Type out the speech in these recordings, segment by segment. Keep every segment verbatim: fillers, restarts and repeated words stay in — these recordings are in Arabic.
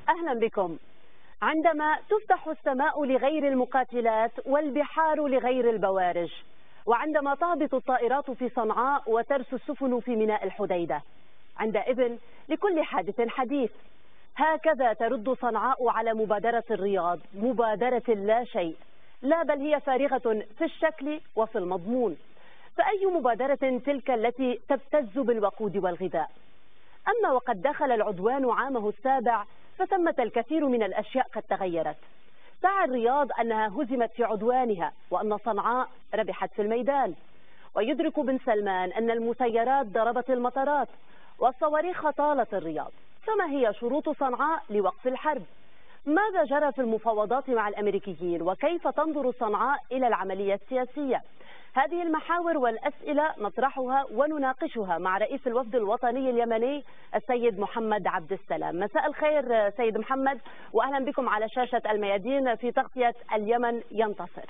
أهلا بكم. عندما تفتح السماء لغير المقاتلات والبحار لغير البوارج، وعندما تهبط الطائرات في صنعاء وترسو السفن في ميناء الحديدة، عندئذ لكل حادث حديث. هكذا ترد صنعاء على مبادرة الرياض، مبادرة لا شيء، لا بل هي فارغة في الشكل وفي المضمون. فأي مبادرة تلك التي تبتز بالوقود والغذاء؟ أما وقد دخل العدوان عامه السابع فثمة الكثير من الأشياء قد تغيرت. تدعي الرياض أنها هزمت في عدوانها وأن صنعاء ربحت في الميدان، ويدرك بن سلمان أن المسيرات ضربت المطارات والصواريخ طالت الرياض. فما هي شروط صنعاء لوقف الحرب؟ ماذا جرى في المفاوضات مع الأمريكيين؟ وكيف تنظر صنعاء إلى العملية السياسية؟ هذه المحاور والأسئلة نطرحها ونناقشها مع رئيس الوفد الوطني اليمني السيد محمد عبد السلام. مساء الخير سيد محمد، وأهلا بكم على شاشة الميادين في تغطية اليمن ينتصر.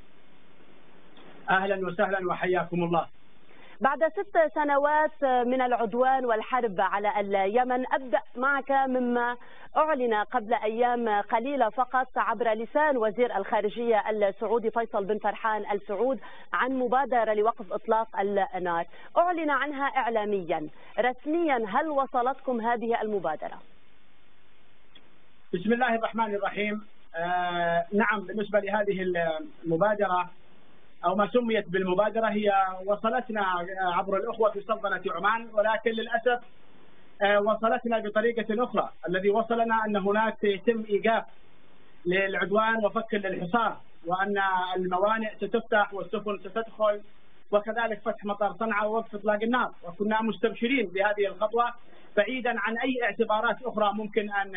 أهلا وسهلا وحياكم الله. بعد ست سنوات من العدوان والحرب على اليمن، أبدأ معك مما أعلن قبل أيام قليلة فقط عبر لسان وزير الخارجية السعودي فيصل بن فرحان آل سعود عن مبادرة لوقف إطلاق النار. أعلن عنها إعلاميا، رسميا هل وصلتكم هذه المبادرة؟ بسم الله الرحمن الرحيم. آه نعم، بالنسبة لهذه المبادرة أو ما سميت بالمبادرة، هي وصلتنا عبر الأخوة في سلطنة عمان، ولكن للأسف وصلتنا بطريقة أخرى. الذي وصلنا أن هناك سيتم إيقاف للعدوان وفك للحصار، وأن الموانئ ستفتح والسفن ستدخل، وكذلك فتح مطار صنعاء ووقف إطلاق النار. وكنا مستبشرين بهذه الخطوة بعيدا عن أي اعتبارات أخرى ممكن أن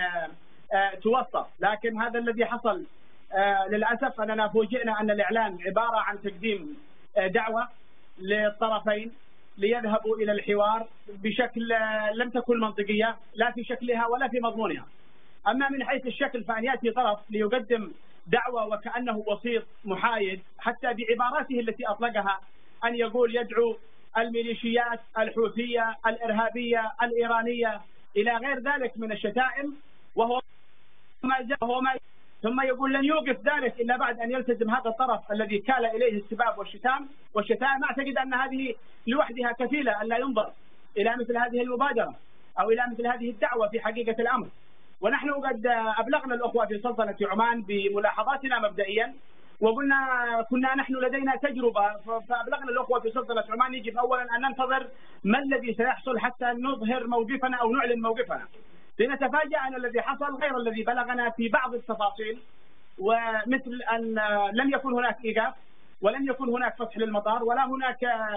توصل. لكن هذا الذي حصل آه للأسف، أننا فوجئنا أن الإعلان عبارة عن تقديم آه دعوة للطرفين ليذهبوا إلى الحوار بشكل آه لم تكن منطقية، لا في شكلها ولا في مضمونها. أما من حيث الشكل، فأن يأتي طرف ليقدم دعوة وكأنه وسيط محايد، حتى بعباراته التي أطلقها، أن يقول يدعو الميليشيات الحوثية الإرهابية الإيرانية إلى غير ذلك من الشتائم، وهو ما جاء هو ما ثم يقول لن يوقف ذلك إلا بعد أن يلتزم هذا الطرف الذي كال إليه السباب والشتام والشتائم. أعتقد أن هذه لوحدها كفيلة أن لا ينظر إلى مثل هذه المبادرة أو إلى مثل هذه الدعوة في حقيقة الأمر. ونحن قد أبلغنا الأخوة في سلطنة عمان بملاحظاتنا مبدئيا، وقلنا كنا نحن لدينا تجربة، فأبلغنا الأخوة في سلطنة عمان يجب أولا أن ننتظر ما الذي سيحصل حتى نظهر موقفنا أو نعلن موقفنا. لنتفاجأ أن الذي حصل غير الذي بلغنا في بعض التفاصيل، ومثل أن لم يكن هناك إيقاف، ولم يكن هناك فتح للمطار، ولا هناك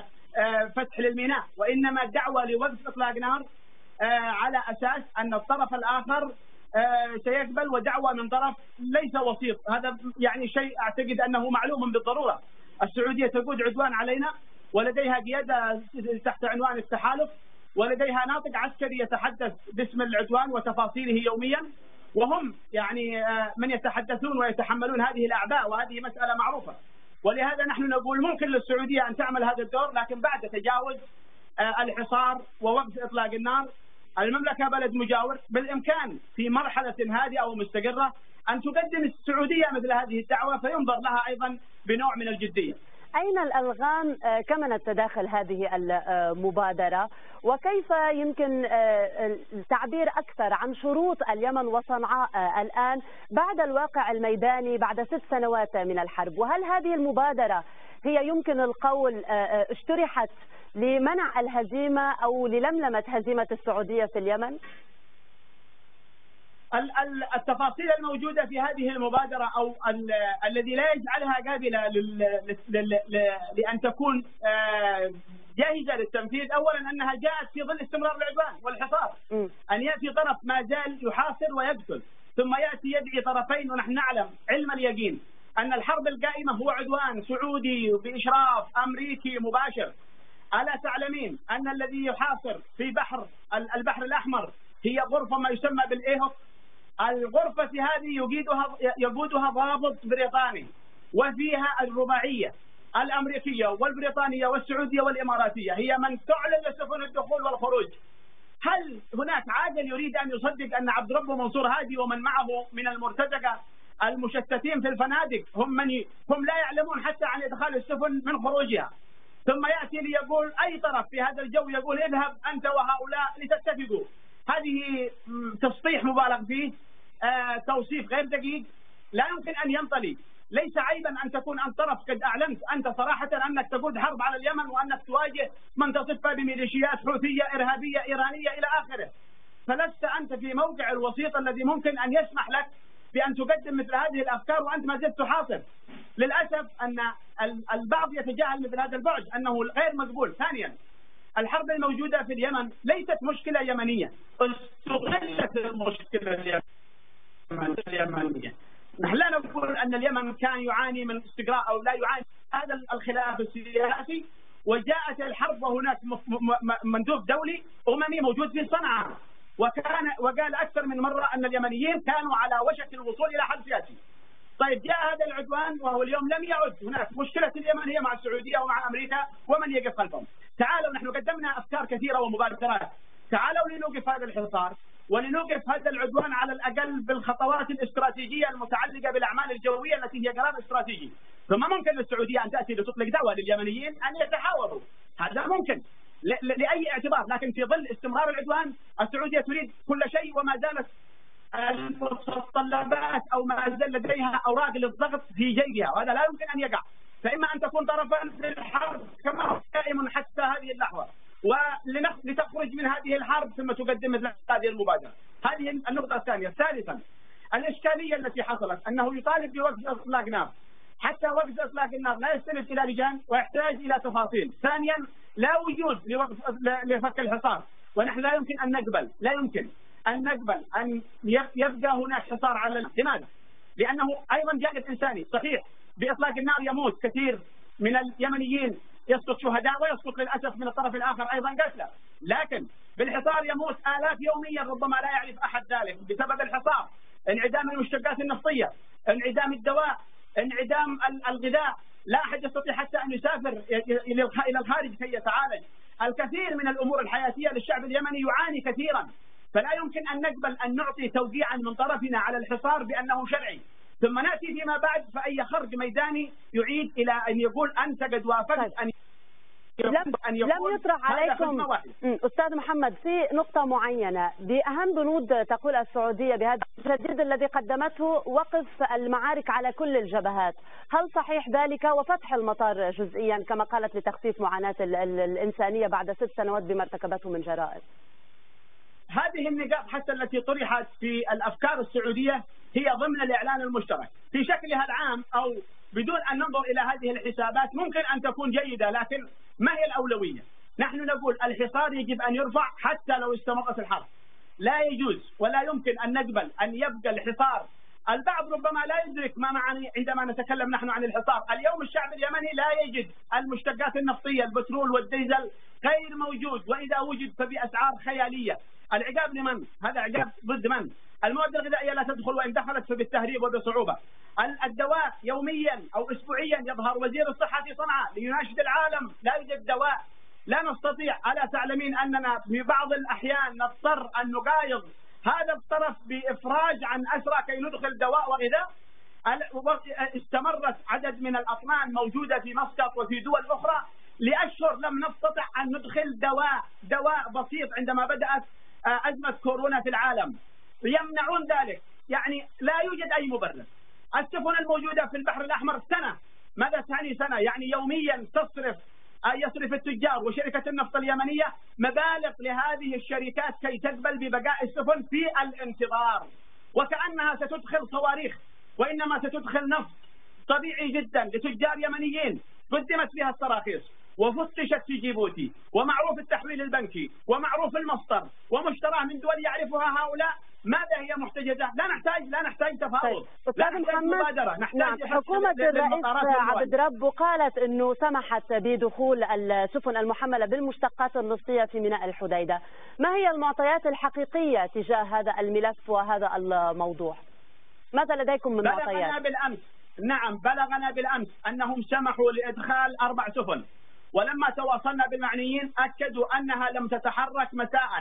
فتح للميناء، وإنما دعوة لوقف إطلاق نار على أساس أن الطرف الآخر سيقبل، ودعوة من طرف ليس وسيط. هذا يعني شيء أعتقد أنه معلوم بالضرورة. السعودية تقود عدوان علينا، ولديها قيادة تحت عنوان التحالف، ولديها ناطق عسكري يتحدث باسم العدوان وتفاصيله يوميا، وهم يعني من يتحدثون ويتحملون هذه الأعباء، وهذه مسألة معروفة. ولهذا نحن نقول ممكن للسعودية أن تعمل هذا الدور، لكن بعد تجاوز الحصار ووقف إطلاق النار. المملكة بلد مجاور، بالإمكان في مرحلة هادئة ومستقرة أن تقدم السعودية مثل هذه الدعوة، فينظر لها أيضا بنوع من الجدية. أين الألغام كمنت تداخل هذه المبادرة؟ وكيف يمكن التعبير أكثر عن شروط اليمن وصنعاء الآن بعد الواقع الميداني بعد ست سنوات من الحرب؟ وهل هذه المبادرة هي يمكن القول اشترحت لمنع الهزيمة أو للملمة هزيمة السعودية في اليمن؟ التفاصيل الموجودة في هذه المبادرة أو الذي لا يجعلها قابلة لأن تكون جاهزة للتنفيذ، أولا أنها جاءت في ظل استمرار العدوان والحصار. أن يأتي طرف ما زال يحاصر ويقتل، ثم يأتي يدعي طرفين، ونحن نعلم علم اليقين أن الحرب القائمة هو عدوان سعودي بإشراف أمريكي مباشر. ألا تعلمين أن الذي يحاصر في بحر البحر الأحمر هي غرفة ما يسمى بالإيهوك؟ الغرفة هذه يقودها يقودها ضابط بريطاني، وفيها الرباعية الأمريكية والبريطانية والسعودية والإماراتية، هي من تعلن لسفن الدخول والخروج. هل هناك عاقل يريد أن يصدق أن عبد ربه منصور هادي ومن معه من المرتزقة المشتتين في الفنادق هم من ي... هم لا يعلمون حتى عن إدخال السفن من خروجها، ثم يأتي ليقول أي طرف في هذا الجو يقول اذهب أنت وهؤلاء لتتفقوا؟ هذه تسطيح مبالغ فيه، آه توصيف غير دقيق، لا يمكن أن ينطلي. ليس عيبا أن تكون أنت طرف قد أعلنت أنت صراحة أنك تقود حرب على اليمن وأنك تواجه من تصفها بميليشيات حوثية إرهابية إيرانية إلى آخره، فلست أنت في موقع الوسيط الذي ممكن أن يسمح لك بأن تقدم مثل هذه الأفكار وأنت ما زلت تحاصر. للأسف أن البعض يتجاهل مثل هذا البعد أنه غير مقبول. ثانيا، الحرب الموجودة في اليمن ليست مشكلة يمنية، استغلت المشكلة اليمنية. نحن لا نقول أن اليمن كان يعاني من استقراء أو لا يعاني هذا الخلاف السياسي، وجاءت الحرب وهناك مندوب دولي أممي موجود في صنعاء، وكان وقال أكثر من مرة أن اليمنيين كانوا على وشك الوصول إلى حل سياسي. طيب جاء هذا العدوان وهو اليوم لم يعد هناك مشكلة اليمن هي مع السعودية ومع أمريكا ومن يقف خلفهم. تعالوا، نحن قدمنا أفكار كثيرة ومبادرات، تعالوا لنوقف هذا الحصار ولنوقف هذا العدوان على الأقل بالخطوات الاستراتيجية المتعلقة بالأعمال الجوية التي هي قرار استراتيجي. ثم ممكن للسعودية أن تأتي لتطلق دعوة لليمنيين أن يتحاوروا، هذا ممكن لأي اعتبار، لكن في ظل استمرار العدوان السعودية تريد كل شيء وما زالت المتطلبات أو ما زال لديها أوراق للضغط في جيبها، وهذا لا يمكن أن يقع. فإما أن تكون طرفا في الحرب كما هو دائم حتى هذه اللحظة، ولتخرج من هذه الحرب ثم تقدم مثل هذه المبادرة. هذه النقطة الثانية. ثالثا، الإشكالية التي حصلت أنه يطالب بوقف إطلاق نار، حتى وقف إطلاق النار لا يستند إلى لجان ويحتاج إلى تفاصيل. ثانيا، لا وجود لوقف لفك الحصار، ونحن لا يمكن أن نقبل لا يمكن أن نقبل أن يبقى هناك حصار على. لماذا؟ لأنه أيضا جانب إنساني. صحيح بإطلاق النار يموت كثير من اليمنيين، يسقط شهداء ويسقط للأسف من الطرف الآخر أيضا قتلى، لكن بالحصار يموت آلاف يوميا ربما لا يعرف أحد ذلك بسبب الحصار. انعدام المشتقات النفطية، انعدام الدواء، انعدام الغذاء، لا أحد يستطيع حتى أن يسافر إلى الخارج كي يتعالج. الكثير من الأمور الحياتية للشعب اليمني يعاني كثيرا، فلا يمكن أن نقبل أن نعطي توقيعا من طرفنا على الحصار بأنه شرعي، ثم نأتي فيما بعد فأي خرج ميداني يعيد إلى أن يقول أنت قد وافقت أن لم, أن لم يطرح عليكم أستاذ محمد في نقطة معينة بأهم بنود تقول السعودية بهذا التجديد الذي قدمته وقف المعارك على كل الجبهات، هل صحيح ذلك وفتح المطار جزئيا كما قالت لتخفيف معاناة الإنسانية بعد ست سنوات بما ارتكبته من جرائم؟ هذه النقاط حتى التي طرحت في الأفكار السعودية هي ضمن الإعلان المشترك في شكلها العام، أو بدون أن ننظر إلى هذه الحسابات ممكن أن تكون جيدة، لكن ما هي الأولوية؟ نحن نقول الحصار يجب أن يرفع حتى لو استمرت الحرب، لا يجوز ولا يمكن أن نقبل أن يبقى الحصار. البعض ربما لا يدرك ما معنى عندما نتكلم نحن عن الحصار. اليوم الشعب اليمني لا يجد المشتقات النفطية، البترول والديزل غير موجود، وإذا وجد فبأسعار خيالية. العقاب لمن؟ هذا عقاب ضد من؟ المواد الغذائية لا تدخل، وإن دخلت فبالتهريب وبصعوبة. الدواء يوميا أو أسبوعيا يظهر وزير الصحة في صنعاء ليناشد العالم لا يوجد دواء، لا نستطيع. ألا تعلمين أننا في بعض الأحيان نضطر أن نقايض هذا الطرف بإفراج عن أسرى كي ندخل دواء وغذاء؟ استمرت عدد من الأطنان موجودة في مسقط وفي دول أخرى لأشهر لم نستطع أن ندخل دواء دواء بسيط عندما بدأت أزمة كورونا في العالم، يمنعون ذلك. يعني لا يوجد أي مبرر. السفن الموجودة في البحر الأحمر سنة، ماذا تعني سنة؟ يعني يوميا تصرف يصرف التجار وشركة النفط اليمنية مبالغ لهذه الشركات كي تقبل ببقاء السفن في الانتظار، وكأنها ستدخل صواريخ، وإنما ستدخل نفط طبيعي جدا لتجار يمنيين قدمت فيها التراخيص وفتشت في جيبوتي ومعروف التحويل البنكي ومعروف المصدر ومشتراه من دول يعرفها هؤلاء. ماذا هي محتجزة؟ لا نحتاج لا نحتاج تفاوض، لا نحتاج مبادرة، نحتاج نعم. حكومة الرئيس عبد رب قالت أنه سمحت بدخول السفن المحملة بالمشتقات النفطية في ميناء الحديدة، ما هي المعطيات الحقيقية تجاه هذا الملف وهذا الموضوع؟ ماذا لديكم من معطيات؟ بلغنا بالأمس نعم بلغنا بالأمس أنهم سمحوا لإدخال أربع سفن، ولما تواصلنا بالمعنيين أكدوا أنها لم تتحرك مساء،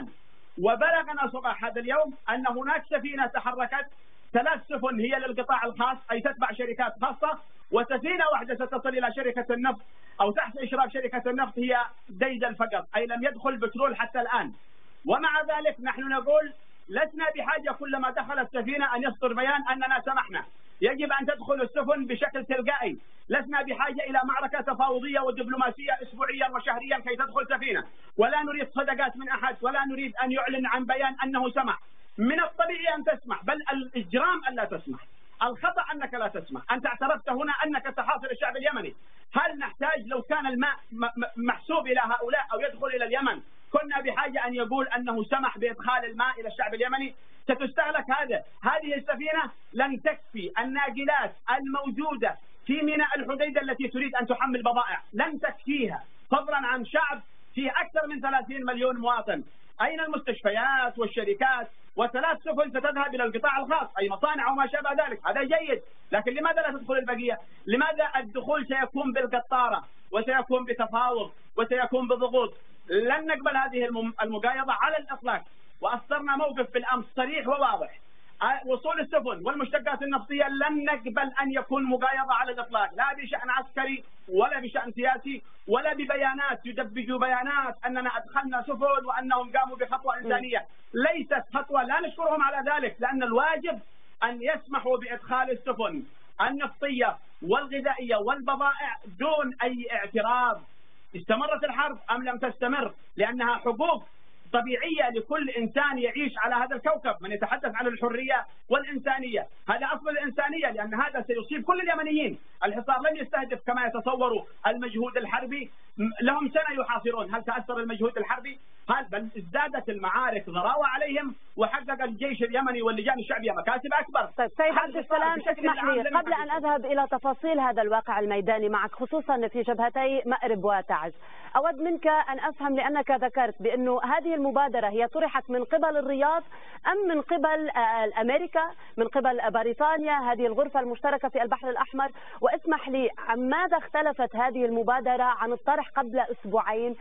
وبلغنا صباح هذا اليوم أن هناك سفينة تحركت، ثلاث سفن هي للقطاع الخاص أي تتبع شركات خاصة، وسفينة واحدة ستصل إلى شركة النفط أو تحت إشراف شركة النفط هي ديدل فقط، أي لم يدخل بترول حتى الآن. ومع ذلك نحن نقول لسنا بحاجة كلما دخلت سفينة أن يصدر بيان أننا سمحنا، يجب أن تدخل السفن بشكل تلقائي، لسنا بحاجة إلى معركة تفاوضية ودبلوماسية أسبوعيا وشهريا كي تدخل سفينة، ولا نريد صدقات من أحد، ولا نريد أن يعلن عن بيان أنه سمح. من الطبيعي أن تسمح، بل الإجرام أن لا تسمح، الخطأ أنك لا تسمح. أنت اعترفت هنا أنك تحاصر الشعب اليمني، هل نحتاج لو كان الماء محسوب إلى هؤلاء أو يدخل إلى اليمن كنا بحاجة أن يقول أنه سمح بإدخال الماء إلى الشعب اليمني؟ ستستهلك هذا. هذه السفينة لن تكفي الناقلات الموجودة في ميناء الحديدة التي تريد أن تحمل بضائع، لن تكفيها، فضلا عن شعب فيه أكثر من ثلاثين مليون مواطن. أين المستشفيات والشركات؟ وثلاث سفن ستذهب إلى القطاع الخاص أي مصانع وما شابه ذلك، هذا جيد، لكن لماذا لا تدخل البقية؟ لماذا الدخول سيكون بالقطارة وسيكون بتفاوض وسيكون بضغوط؟ لن نقبل هذه المقايضة على الإطلاق، وأصدرنا موقف بالأمس صريح وواضح. وصول السفن والمشتقات النفطية لن نقبل أن يكون مقايضة على الإطلاق، لا بشأن عسكري ولا بشأن سياسي ولا ببيانات يدبجوا بيانات أننا أدخلنا سفن وأنهم قاموا بخطوة إنسانية. ليست خطوة، لا نشكرهم على ذلك، لأن الواجب أن يسمحوا بإدخال السفن النفطية والغذائية والبضائع دون أي اعتراض، استمرت الحرب أم لم تستمر، لأنها حقوق طبيعية لكل إنسان يعيش على هذا الكوكب. من يتحدث عن الحرية والإنسانية هذا أصل الإنسانية، لأن هذا سيصيب كل اليمنيين. الحصار لم يستهدف كما يتصوروا المجهود الحربي، لهم سنة يحاصرون، هل تأثر المجهود الحربي؟ هل بل ازدادت المعارك ضراوة عليهم، وحقق الجيش اليمني واللجان الشعبية مكاسب أكبر. طيب سيد عبد السلام، اسمح لي قبل أن أذهب إلى تفاصيل هذا الواقع الميداني معك خصوصا في جبهتي مأرب وتعز، أود منك أن أفهم، لأنك ذكرت بأنه هذه المبادرة هي طرحت من قبل الرياض أم من قبل أمريكا، من قبل بريطانيا، هذه الغرفة المشتركة في البحر الأحمر. واسمح لي، عن ماذا اختلفت هذه المبادرة عن الطرح قبل أسبوعين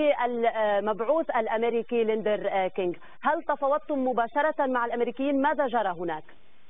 للمبعوث الأمريكي ليندر كينغ؟ هل تفاوضتم مباشرة مع الأمريكيين؟ ماذا جرى هناك؟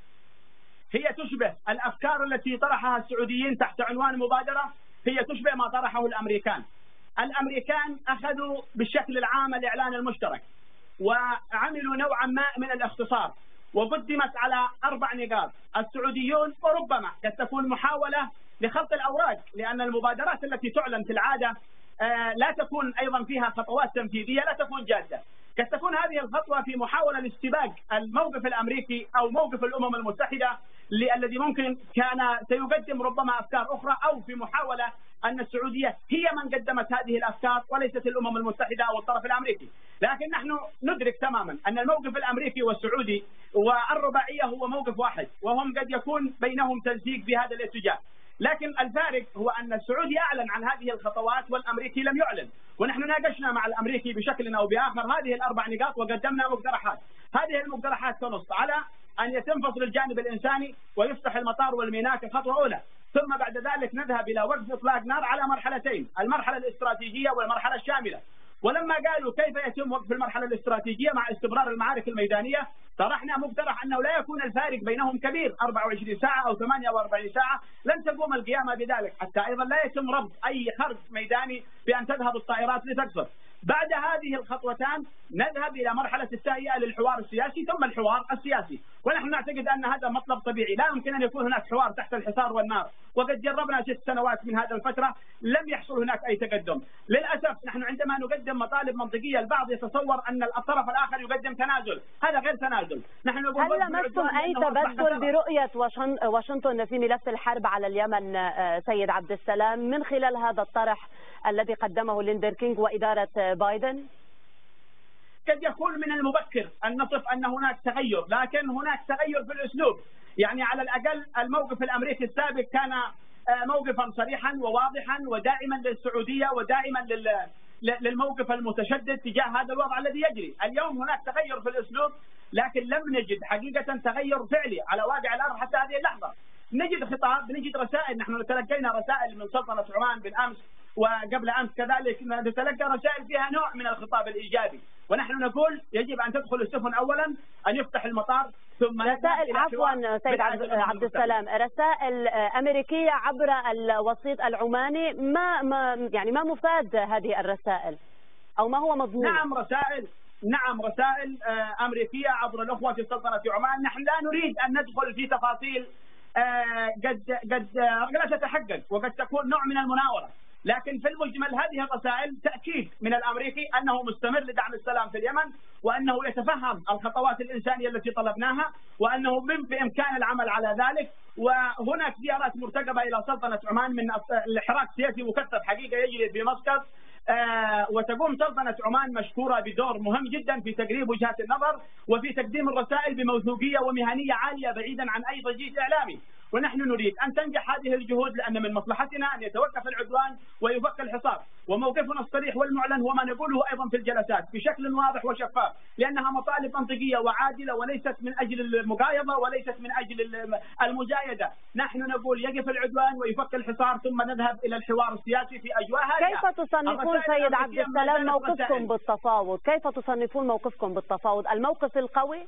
هي تشبه الأفكار التي طرحها السعوديين تحت عنوان مبادرة، هي تشبه ما طرحه الأمريكان. الأمريكان أخذوا بالشكل العام الإعلان المشترك وعملوا نوعا ما من الاختصار، وقدمت على أربع نقاط. السعوديون وربما قد تكون محاولة لخلط الأوراق، لأن المبادرات التي تعلن في العادة لا تكون أيضا فيها خطوات تنفيذية، لا تكون جادة. قد تكون هذه الخطوة في محاولة لاستباق الموقف الأمريكي أو موقف الأمم المتحدة الذي ممكن كان سيقدم ربما أفكار أخرى، أو في محاولة أن السعودية هي من قدمت هذه الأفكار وليست الأمم المتحدة أو الطرف الأمريكي. لكن نحن ندرك تماما أن الموقف الأمريكي والسعودي والرباعية هو موقف واحد، وهم قد يكون بينهم تنسيق في هذا الاتجاه. لكن الفارق هو أن السعودي أعلن عن هذه الخطوات والأمريكي لم يعلن، ونحن ناقشنا مع الأمريكي بشكل أو بآخر هذه الأربع نقاط وقدمنا مقترحات. هذه المقترحات تنص على أن يتم فصل الجانب الإنساني ويفتح المطار والميناء كخطوة أولى، ثم بعد ذلك نذهب إلى وقف إطلاق نار على مرحلتين، المرحلة الاستراتيجية والمرحلة الشاملة. ولما قالوا كيف يتم وقف المرحلة الاستراتيجية مع استمرار المعارك الميدانية، طرحنا مقترح أنه لا يكون الفارق بينهم كبير، أربعة وعشرين ساعة أو ثمانية وأربعين ساعة، لن تقوم القيامة بذلك، حتى أيضا لا يتم ربط أي خرج ميداني بأن تذهب الطائرات لتقصف. بعد هذه الخطوتان نذهب إلى مرحلة التهيئة للحوار السياسي ثم الحوار السياسي، ونحن نعتقد أن هذا مطلب طبيعي، لا يمكن أن يكون هناك حوار تحت الحصار والنار، وقد جربنا ست سنوات من هذا الفترة لم يحصل هناك أي تقدم. للأسف نحن عندما نقدم مطالب منطقية البعض يتصور أن الطرف الآخر يقدم تنازل، هذا غير تنازل. نحن نقول هل لمستم أي تبدل برؤية واشنطن في ملف الحرب على اليمن سيد عبد السلام من خلال هذا الطرح الذي قدمه ليندر كينغ وإدارة بايدن؟ قد يكون من المبكر أن نصف أن هناك تغير، لكن هناك تغير في الأسلوب. يعني على الأقل الموقف الأمريكي السابق كان موقفا صريحا وواضحا ودائما للسعودية ودائما للموقف المتشدد تجاه هذا الوضع الذي يجري. اليوم هناك تغير في الأسلوب، لكن لم نجد حقيقة تغير فعلي على واقع الأرض حتى هذه اللحظة. نجد خطاب، نجد رسائل، نحن تلقينا رسائل من سلطنة عمان بالأمس وقبل أمس كذلك نتلقى رسائل فيها نوع من الخطاب الإيجابي، ونحن نقول يجب أن تدخل السفن أولا، أن يفتح المطار، ثم رسائل عفوا سيد عبد السلام، رسائل أمريكية عبر الوسيط العماني، ما ما يعني ما مفاد هذه الرسائل أو ما هو مضمون؟ نعم رسائل نعم رسائل أمريكية عبر الأخوة في سلطنة عمان. نحن لا نريد أن ندخل في تفاصيل قد قد لا تتحقق وقد تكون نوع من المناورة، لكن في المجمل هذه الرسائل تأكيد من الأمريكي أنه مستمر لدعم السلام في اليمن، وأنه يتفهم الخطوات الإنسانية التي طلبناها، وأنه من بإمكان العمل على ذلك. وهناك زيارات مرتقبة إلى سلطنة عمان من الحراك السياسي مكثف حقيقة يجري في مسقط، آه وتقوم سلطنة عمان مشكورة بدور مهم جدا في تقريب وجهات النظر وفي تقديم الرسائل بموثوقية ومهنية عالية بعيدا عن أي ضجيج إعلامي. ونحن نريد أن تنجح هذه الجهود، لأن من مصلحتنا أن يتوقف العدوان ويفك الحصار، وموقفنا الصريح والمعلن هو ما نقوله أيضا في الجلسات بشكل واضح وشفاف، لأنها مطالب منطقية وعادلة وليست من أجل المقايضة وليست من أجل المزايدة. نحن نقول يقف العدوان ويفك الحصار ثم نذهب إلى الحوار السياسي في أجواء هادئة. كيف تصنفون سيد عبد السلام موقفكم بالتفاوض؟ كيف تصنفون موقفكم بالتفاوض؟ الموقف القوي؟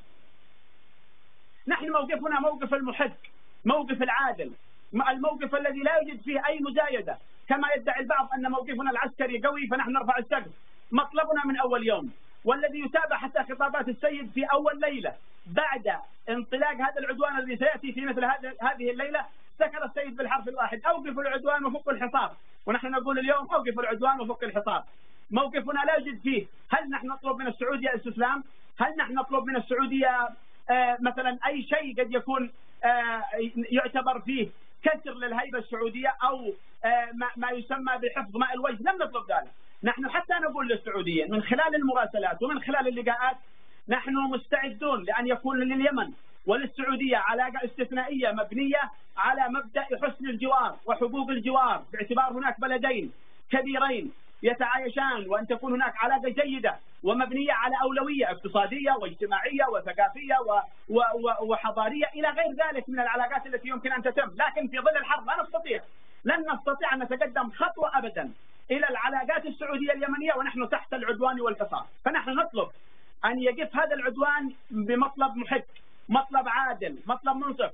نحن موقفنا موقف المحق، موقف العادل، الموقف الذي لا يوجد فيه أي مزايدة، كما يدعي البعض أن موقفنا العسكري قوي فنحن نرفع السقف. مطلبنا من أول يوم، والذي يتابع حتى خطابات السيد في أول ليلة بعد انطلاق هذا العدوان الذي سيأتي في مثل هذه الليلة، ذكر السيد بالحرف الواحد: أوقفوا العدوان وفكوا الحصار. ونحن نقول اليوم أوقفوا العدوان وفك الحصار. موقفنا لا يوجد فيه هل نحن نطلب من السعودية استسلام، هل نحن نطلب من السعودية آه مثلا أي شيء قد يكون آه يعتبر فيه كسر للهيبة السعودية أو آه ما, ما يسمى بحفظ ماء الوجه. لم نطلب ذلك. نحن حتى نقول للسعوديين من خلال المراسلات ومن خلال اللقاءات نحن مستعدون لأن يكون لليمن وللسعودية علاقة استثنائية مبنية على مبدأ حسن الجوار وحقوق الجوار، باعتبار هناك بلدين كبيرين يتعايشان، وأن تكون هناك علاقة جيدة ومبنية على أولوية اقتصادية واجتماعية وثقافية و و و وحضارية إلى غير ذلك من العلاقات التي يمكن أن تتم. لكن في ظل الحرب لا نستطيع لن نستطيع أن نتقدم خطوة أبدا إلى العلاقات السعودية اليمنية ونحن تحت العدوان والحصار. فنحن نطلب أن يقف هذا العدوان بمطلب محق، مطلب عادل، مطلب منصف.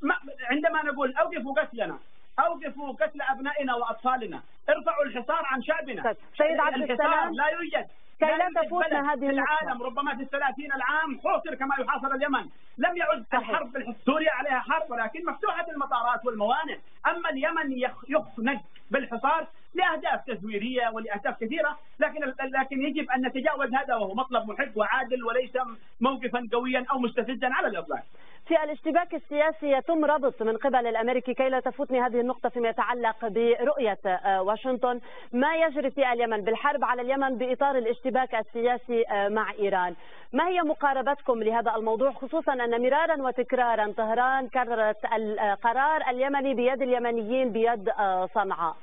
عندما نقول أوقفوا قتلنا، أوقفوا قتل أبنائنا وأطفالنا، ارفعوا الحصار عن شعبنا. سيد عبد السلام لا يوجد كي لا تفوتنا هذه في العالم ربما في الثلاثين العام حوصر كما يحاصر اليمن. لم يعد الحرب سوريا عليها حرب، ولكن مفتوحة المطارات والموانئ. أما اليمن يخنق بالحصار لأهداف تزويرية ولأهداف كثيرة، لكن لكن يجب أن نتجاوز هذا، وهو مطلب محق وعادل وليس موقفا قويا أو مستفزا على الإطلاق. في الاشتباك السياسي يتم ربط من قبل الأمريكي، كي لا تفوتني هذه النقطة فيما يتعلق برؤية واشنطن ما يجري في اليمن بالحرب على اليمن بإطار الاشتباك السياسي مع إيران. ما هي مقاربتكم لهذا الموضوع، خصوصا أن مرارا وتكرارا طهران كررت القرار اليمني بيد اليمنيين بيد صنعاء؟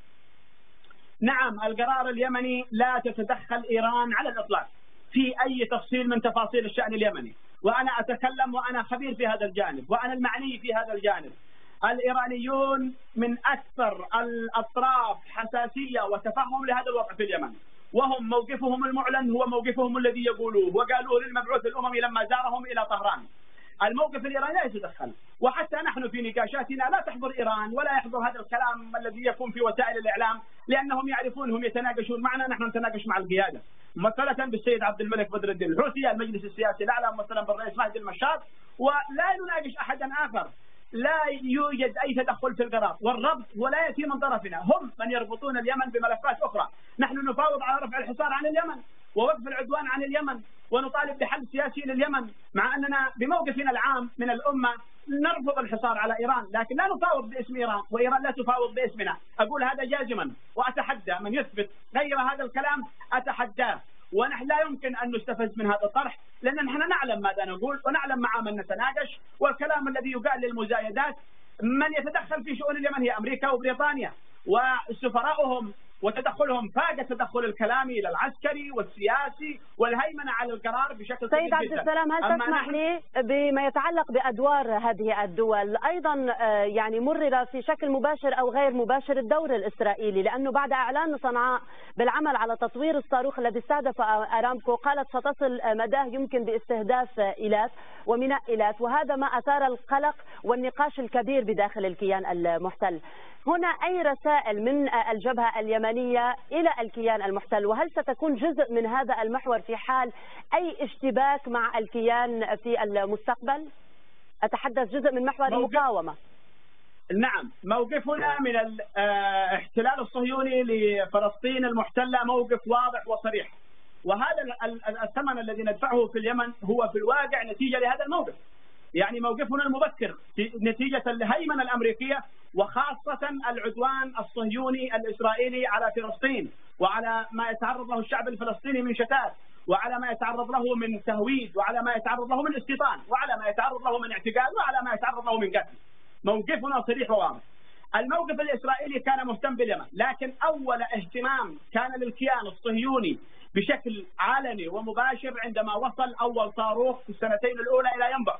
نعم، القرار اليمني لا تتدخل إيران على الإطلاق في أي تفصيل من تفاصيل الشأن اليمني، وأنا أتكلم وأنا خبير في هذا الجانب وأنا المعني في هذا الجانب. الإيرانيون من أكثر الأطراف حساسية وتفهم لهذا الوضع في اليمن، وهم موقفهم المعلن هو موقفهم الذي يقولوه وقالوه للمبعوث الأممي لما زارهم إلى طهران. الموقف الإيراني لا يتدخل، وحتى نحن في نقاشاتنا لا تحضر إيران ولا يحضر هذا الكلام الذي يكون في وسائل الإعلام، لأنهم يعرفون هم يتناقشون معنا، نحن نتناقش مع القيادة ممثلة بالسيد عبد الملك بدر الدين الحوثي، المجلس السياسي الأعلى ممثلا بالرئيس مهدي المشاط، ولا نناقش أحدا آخر. لا يوجد أي تدخل في القرار، والربط ولا يأتي من طرفنا، هم من يربطون اليمن بملفات أخرى. نحن نفاوض على رفع الحصار عن اليمن ووقف العدوان عن اليمن، ونطالب بحل سياسي لليمن، مع أننا بموقفنا العام من الأمة نرفض الحصار على إيران، لكن لا نفاوض باسم إيران وإيران لا تفاوض باسمنا. أقول هذا جازما، وأتحدى من يثبت غير هذا الكلام أتحداه، ونحن لا يمكن أن نستفز من هذا الطرح، لأن نحن نعلم ماذا نقول ونعلم مع من نتناقش. والكلام الذي يقال للمزايدات، من يتدخل في شؤون اليمن هي أمريكا وبريطانيا وسفراؤهم وتدخلهم فاق تدخل الكلامي الى العسكري والسياسي والهيمنه على القرار بشكل كبير سيد عبد السلام، هل تسمح لي بما يتعلق بادوار هذه الدول ايضا يعني مرر في شكل مباشر او غير مباشر الدور الاسرائيلي، لانه بعد اعلان صنعاء بالعمل على تطوير الصاروخ الذي استهدف ارامكو قالت ستصل مداه يمكن باستهداف ايلات وميناء ايلات، وهذا ما اثار القلق والنقاش الكبير بداخل الكيان المحتل. هنا أي رسائل من الجبهة اليمنية إلى الكيان المحتل، وهل ستكون جزء من هذا المحور في حال أي اشتباك مع الكيان في المستقبل؟ أتحدث جزء من محور المقاومة. نعم، موقفنا من الاحتلال الصهيوني لفلسطين المحتلة موقف واضح وصريح، وهذا الثمن الذي ندفعه في اليمن هو في الواقع نتيجة لهذا الموقف. يعني موقفنا المبكر نتيجة الهيمنة الأمريكية وخاصة العدوان الصهيوني الإسرائيلي على فلسطين وعلى ما يتعرض له الشعب الفلسطيني من شتات، وعلى ما يتعرض له من تهويد، وعلى ما يتعرض له من استيطان، وعلى ما يتعرض له من اعتقال، وعلى ما يتعرض له من قتل. موقفنا صريح وواضح. الموقف الإسرائيلي كان مهتم باليمن، لكن أول اهتمام كان للكيان الصهيوني بشكل علني ومباشر عندما وصل أول صاروخ في السنتين الأولى إلى ينبع،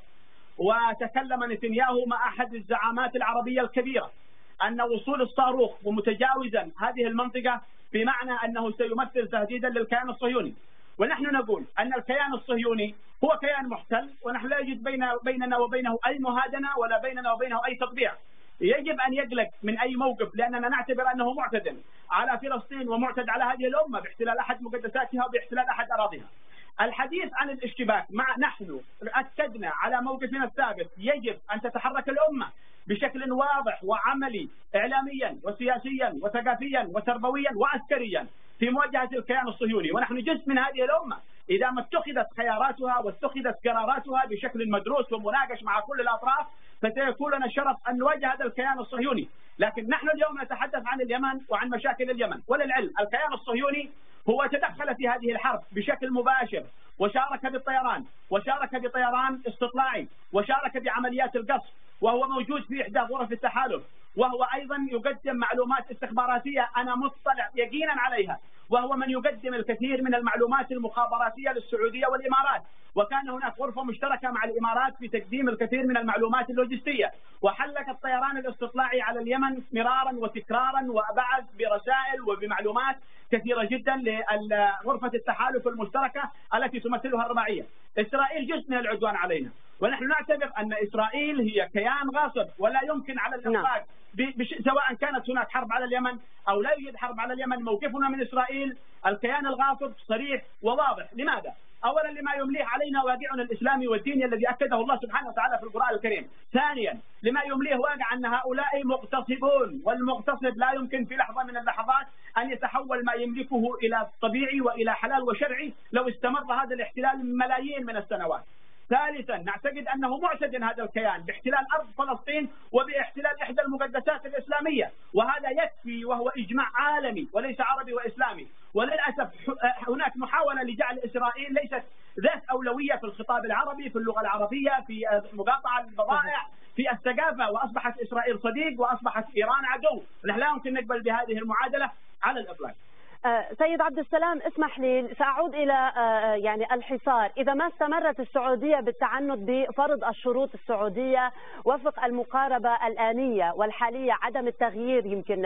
وتكلم نتنياهو مع أحد الزعامات العربية الكبيرة أن وصول الصاروخ ومتجاوزا هذه المنطقة بمعنى أنه سيمثل تهديدا للكيان الصهيوني. ونحن نقول أن الكيان الصهيوني هو كيان محتل، ونحن لا يوجد بين بيننا وبينه أي مهادنة ولا بيننا وبينه أي تطبيع. يجب أن يقلق من أي موقف، لأننا نعتبر أنه معتد على فلسطين ومعتد على هذه الأمة باحتلال أحد مقدساتها وباحتلال أحد أراضيها. الحديث عن الاشتباك مع نحن أكدنا على موقفنا الثابت. يجب أن تتحرك الأمة بشكل واضح وعملي إعلاميا وسياسيا وثقافيا وتربويا وعسكريا في مواجهة الكيان الصهيوني، ونحن جزء من هذه الأمة إذا ما اتخذت خياراتها واتخذت قراراتها بشكل مدروس ومناقش مع كل الأطراف، فسيكون لنا الشرف أن نواجه هذا الكيان الصهيوني. لكن نحن اليوم نتحدث عن اليمن وعن مشاكل اليمن. وللعلم الكيان الصهيوني هو تدخل في هذه الحرب بشكل مباشر، وشارك بالطيران، وشارك بطيران استطلاعي، وشارك بعمليات القصف، وهو موجود في إحدى غرف التحالف، وهو أيضا يقدم معلومات استخباراتية أنا مطلع يقينا عليها، وهو من يقدم الكثير من المعلومات المخابراتية للسعودية والإمارات، وكان هناك غرفة مشتركة مع الإمارات في تقديم الكثير من المعلومات اللوجستية. وحلق الطيران الاستطلاعي على اليمن مرارا وتكرارا، وبعث برسائل وبمعلومات كثيرة جدا لغرفة التحالف المشتركة التي تمثلها الرباعية. إسرائيل جزء من العدوان علينا، ونحن نعتبر أن إسرائيل هي كيان غاصب ولا يمكن على الإطلاق سواء كانت هناك حرب على اليمن أو لا يوجد حرب على اليمن. موقفنا من إسرائيل الكيان الغاصب صريح وواضح. لماذا؟ أولا لما يمليه علينا واقعنا الإسلامي والديني الذي أكده الله سبحانه وتعالى في القرآن الكريم. ثانيا لما يمليه واقع أن هؤلاء مغتصبون، والمغتصب لا يمكن في لحظة من اللحظات أن يتحول ما يملكه إلى طبيعي وإلى حلال وشرعي لو استمر هذا الاحتلال ملايين من السنوات. ثالثا نعتقد أنه معتد هذا الكيان باحتلال أرض فلسطين وباحتلال إحدى المقدسات الإسلامية، وهذا يكفي وهو إجماع عالمي وليس عربي وإسلامي. وللأسف هناك محاولة لجعل إسرائيل ليست ذات أولوية في الخطاب العربي، في اللغة العربية، في مقاطعة البضائع، في الثقافة، وأصبحت إسرائيل صديق وأصبحت إيران عدو. نحن لا يمكن نقبل بهذه المعادلة على الإطلاق. سيد عبد السلام، اسمح لي سأعود إلى يعني الحصار. إذا ما استمرت السعودية بالتعنت بفرض الشروط السعودية وفق المقاربة الآنية والحالية، عدم التغيير يمكن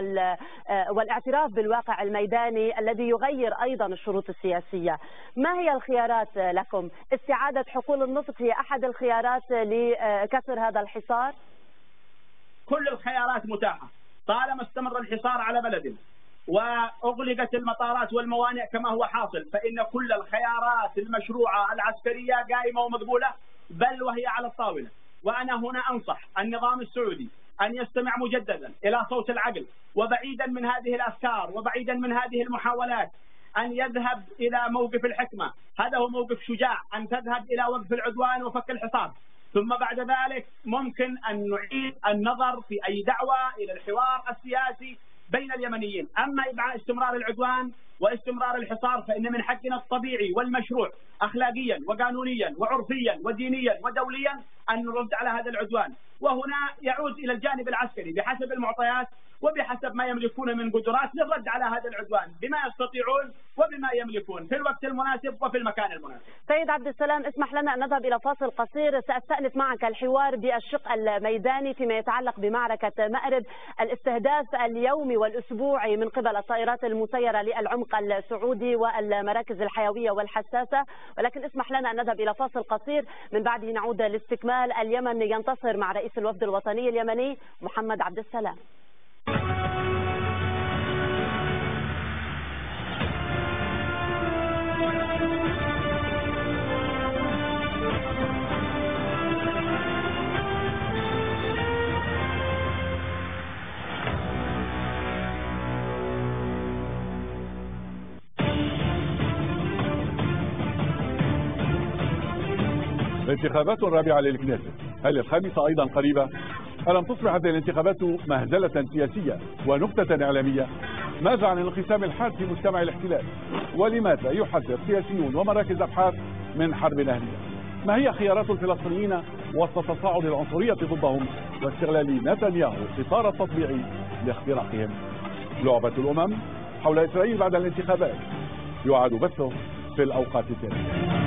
والاعتراف بالواقع الميداني الذي يغير أيضا الشروط السياسية، ما هي الخيارات لكم؟ استعادة حقول النفط هي أحد الخيارات لكسر هذا الحصار؟ كل الخيارات متاحة طالما استمر الحصار على بلدنا وأغلقت المطارات والموانئ كما هو حاصل، فإن كل الخيارات المشروعة العسكرية قائمة ومقبولة، بل وهي على الطاولة. وأنا هنا أنصح النظام السعودي أن يستمع مجددا إلى صوت العقل، وبعيدا من هذه الأفكار وبعيدا من هذه المحاولات، أن يذهب إلى موقف الحكمة. هذا هو موقف شجاع، أن تذهب إلى وقف العدوان وفك الحصار، ثم بعد ذلك ممكن أن نعيد النظر في أي دعوة إلى الحوار السياسي بين اليمنيين. أما استمرار العدوان واستمرار الحصار فإن من حقنا الطبيعي والمشروع أخلاقيا وقانونيا وعرفيا ودينيا ودوليا أن نرد على هذا العدوان. وهنا يعود إلى الجانب العسكري بحسب المعطيات وبحسب ما يملكون من قدرات للرد على هذا العدوان بما يستطيعون وبما يملكون في الوقت المناسب وفي المكان المناسب. سيد عبد السلام، اسمح لنا أن نذهب إلى فاصل قصير. سأستأنف معك الحوار بالشق الميداني فيما يتعلق بمعركة مأرب، الاستهداف اليومي والأسبوعي من قبل الطائرات المسيرة للعمق السعودي والمراكز الحيوية والحساسة، ولكن اسمح لنا أن نذهب إلى فاصل قصير من بعده نعود لاستكمال. اليمن ينتصر مع رئيس الوفد الوطني اليمني محمد عبد السلام. الانتخابات الرابعة للكنيست، هل الخامسة أيضا قريبة؟ ألم تصبح هذه الانتخابات مهزلة سياسية ونكتة إعلامية؟ ماذا عن الانقسام الحاد في مجتمع الاحتلال؟ ولماذا يحذر سياسيون ومراكز أبحاث من حرب أهلية؟ ما هي خيارات الفلسطينيين وسط تصاعد العنصرية ضدهم واستغلال نتنياهو إطار التطبيع لاختراقهم؟ لعبة الأمم حول إسرائيل بعد الانتخابات يعاد بثه في الأوقات التالية.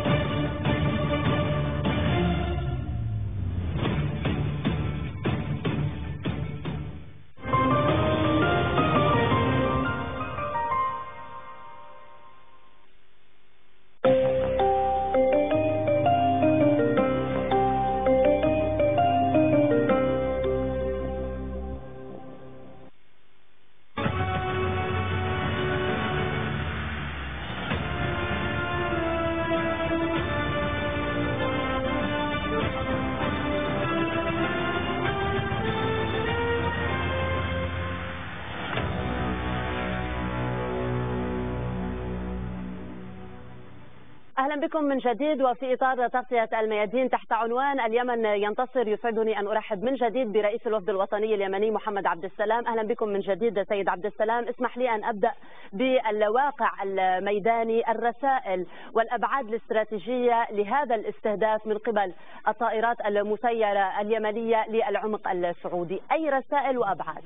أهلا بكم من جديد وفي إطار تغطية الميادين تحت عنوان اليمن ينتصر. يسعدني أن أرحب من جديد برئيس الوفد الوطني اليمني محمد عبد السلام. أهلا بكم من جديد سيد عبد السلام. اسمح لي أن أبدأ بالواقع الميداني، الرسائل والأبعاد الاستراتيجية لهذا الاستهداف من قبل الطائرات المسيرة اليمنية للعمق السعودي، أي رسائل وأبعاد؟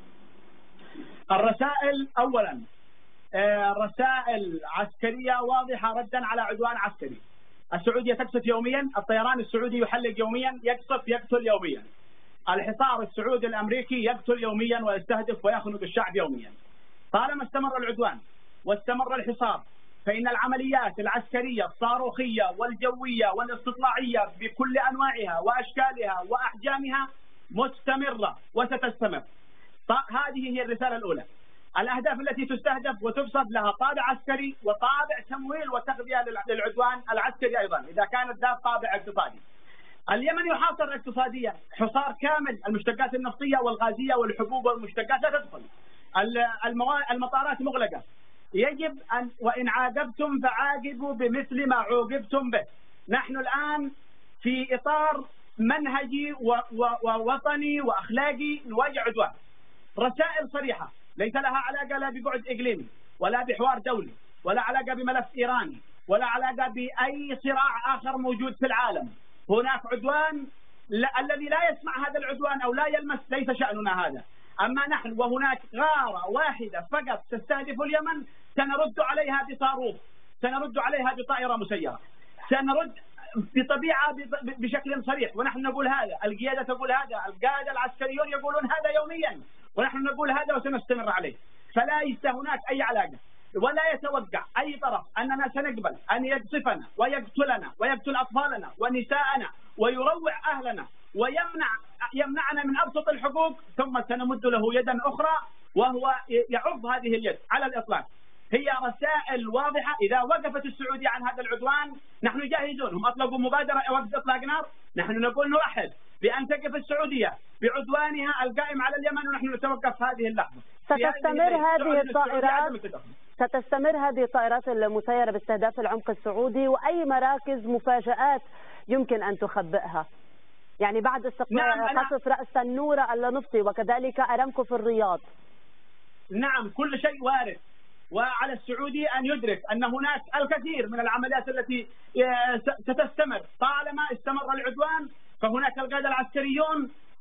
الرسائل أولا رسائل عسكرية واضحة ردا على عدوان عسكري. السعودية تقصف يوميا، الطيران السعودي يحلق يوميا، يقصف يقتل يوميا. الحصار السعودي الأمريكي يقتل يوميا ويستهدف ويخنق الشعب يوميا. طالما استمر العدوان واستمر الحصار فإن العمليات العسكرية الصاروخية والجوية والاستطلاعية بكل أنواعها وأشكالها وأحجامها مستمرة وستستمر. هذه هي الرسالة الأولى. الأهداف التي تستهدف وتقصد لها طابع عسكري وطابع تمويل وتغذية للعدوان العسكري أيضا إذا كانت ذات طابع اقتصادي. اليمن يحاصر اقتصاديا حصار كامل، المشتقات النفطية والغازية والحبوب والمشتقات لا تدخل، المطارات مغلقة. يجب أن وإن عاقبتم فعاقبوا بمثل ما عوقبتم به. نحن الآن في إطار منهجي ووطني وأخلاقي نواجه عدوان. رسائل صريحة ليس لها علاقة لا ببعد إقليمي ولا بحوار دولي ولا علاقة بملف إيراني ولا علاقة بأي صراع آخر موجود في العالم. هناك عدوان الذي لا يسمع هذا العدوان أو لا يلمس ليس شأننا هذا. أما نحن وهناك غارة واحدة فقط تستهدف اليمن سنرد عليها بصاروخ، سنرد عليها بطائرة مسيرة، سنرد بطبيعة بشكل صريح. ونحن نقول هذا، القيادة تقول هذا، القادة العسكريون يقولون هذا يوميا، ونحن نقول هذا وسنستمر عليه. فليس هناك أي علاقة ولا يتوقع أي طرف أننا سنقبل أن يقصفنا ويقتلنا ويقتل أطفالنا ونساءنا ويروع أهلنا ويمنع يمنعنا من أبسط الحقوق ثم سنمد له يدا أخرى وهو يعض هذه اليد على الإطلاق. هي رسائل واضحة. إذا وقفت السعودية عن هذا العدوان نحن جاهزون. هم أطلقوا مبادرة وقف إطلاق نار، نحن نقول نرحب بأن تقف السعودية بعدوانها القائم على اليمن ونحن نتوقف هذه اللحظة. ستستمر هذه الطائرات ستستمر هذه الطائرات المسيرة باستهداف العمق السعودي، وأي مراكز مفاجآت يمكن أن تخبئها؟ يعني بعد استقبال قصف رأس تنورة النفطي وكذلك أرامكو في الرياض. نعم، كل شيء وارد، وعلى السعودي أن يدرك أن هناك الكثير من العمليات التي ستستمر طالما استمر العدوان. فهناك القادة العسكريون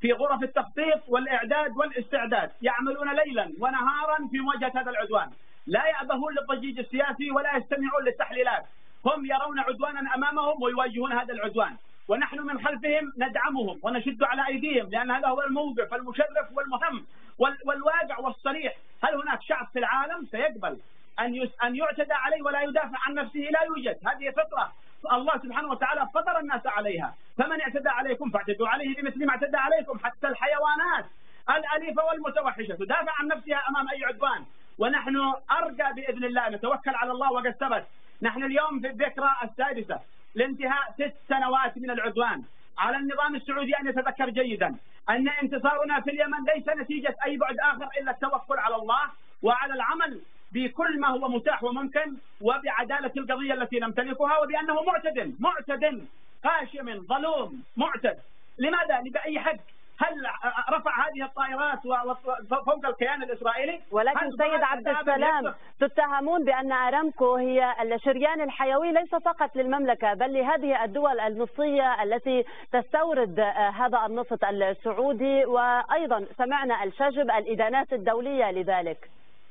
في غرف التخطيط والإعداد والاستعداد، يعملون ليلا ونهارا في مواجهة هذا العدوان، لا يأبهون للضجيج السياسي ولا يستمعون للتحليلات، هم يرون عدوانا أمامهم ويواجهون هذا العدوان، ونحن من خلفهم ندعمهم ونشد على أيديهم، لأن هذا هو الموقف المشرف والمهم والواقع والصريح. هل هناك شعب في العالم سيقبل أن أن يعتدى عليه ولا يدافع عن نفسه؟ لا يوجد. هذه فطرة الله سبحانه وتعالى فطر الناس عليها، فمن اعتدى عليكم فاعتدوا عليه بمثل ما اعتدى عليكم. حتى الحيوانات الأليفة والمتوحشة تدافع عن نفسها أمام أي عدوان، ونحن أرجى بإذن الله، نتوكل على الله وقد ثبت. نحن اليوم في الذكرى السادسة لانتهاء ست سنوات من العدوان. على النظام السعودي أن يتذكر جيدا أن انتصارنا في اليمن ليس نتيجة أي بعد آخر إلا التوكل على الله وعلى العمل بكل ما هو متاح وممكن وبعدالة القضية التي نمتلكها، وبأنه معتد معتد قاشم ظلوم معتد. لماذا؟ بأي حق؟ هل رفع هذه الطائرات فوق الكيان الإسرائيلي؟ ولكن سيد عبد السلام، تتهمون بأن أرامكو هي الشريان الحيوي ليس فقط للمملكة بل لهذه الدول النفطية التي تستورد هذا النفط السعودي، وأيضا سمعنا الشجب الإدانات الدولية لذلك.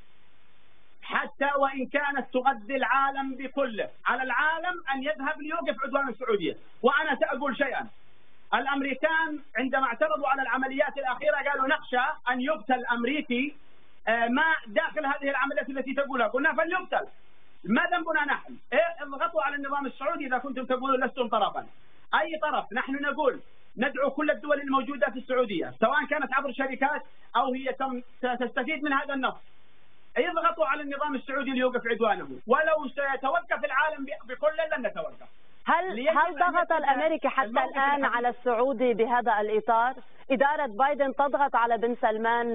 حتى وإن كانت تغذي العالم بكله، على العالم أن يذهب ليوقف عدوان السعودية. وأنا سأقول شيئا، الأمريكان عندما اعترضوا على العمليات الأخيرة قالوا نخشى أن يقتل أمريكي ما داخل هذه العمليات التي تقولها. قلنا فليقتل، ما ذنبنا نحن؟ إيه اضغطوا على النظام السعودي إذا كنتم تقولون لستم طرفا. أي طرف؟ نحن نقول ندعو كل الدول الموجودة في السعودية سواء كانت عبر شركات أو هي تستفيد من هذا النفط، يضغطوا على النظام السعودي ليوقف عدوانه، ولو سيتوقف العالم بكل لن نتوقف. هل هل ضغط الامريكي حتى الان على السعودي بهذا الاطار؟ اداره بايدن تضغط على بن سلمان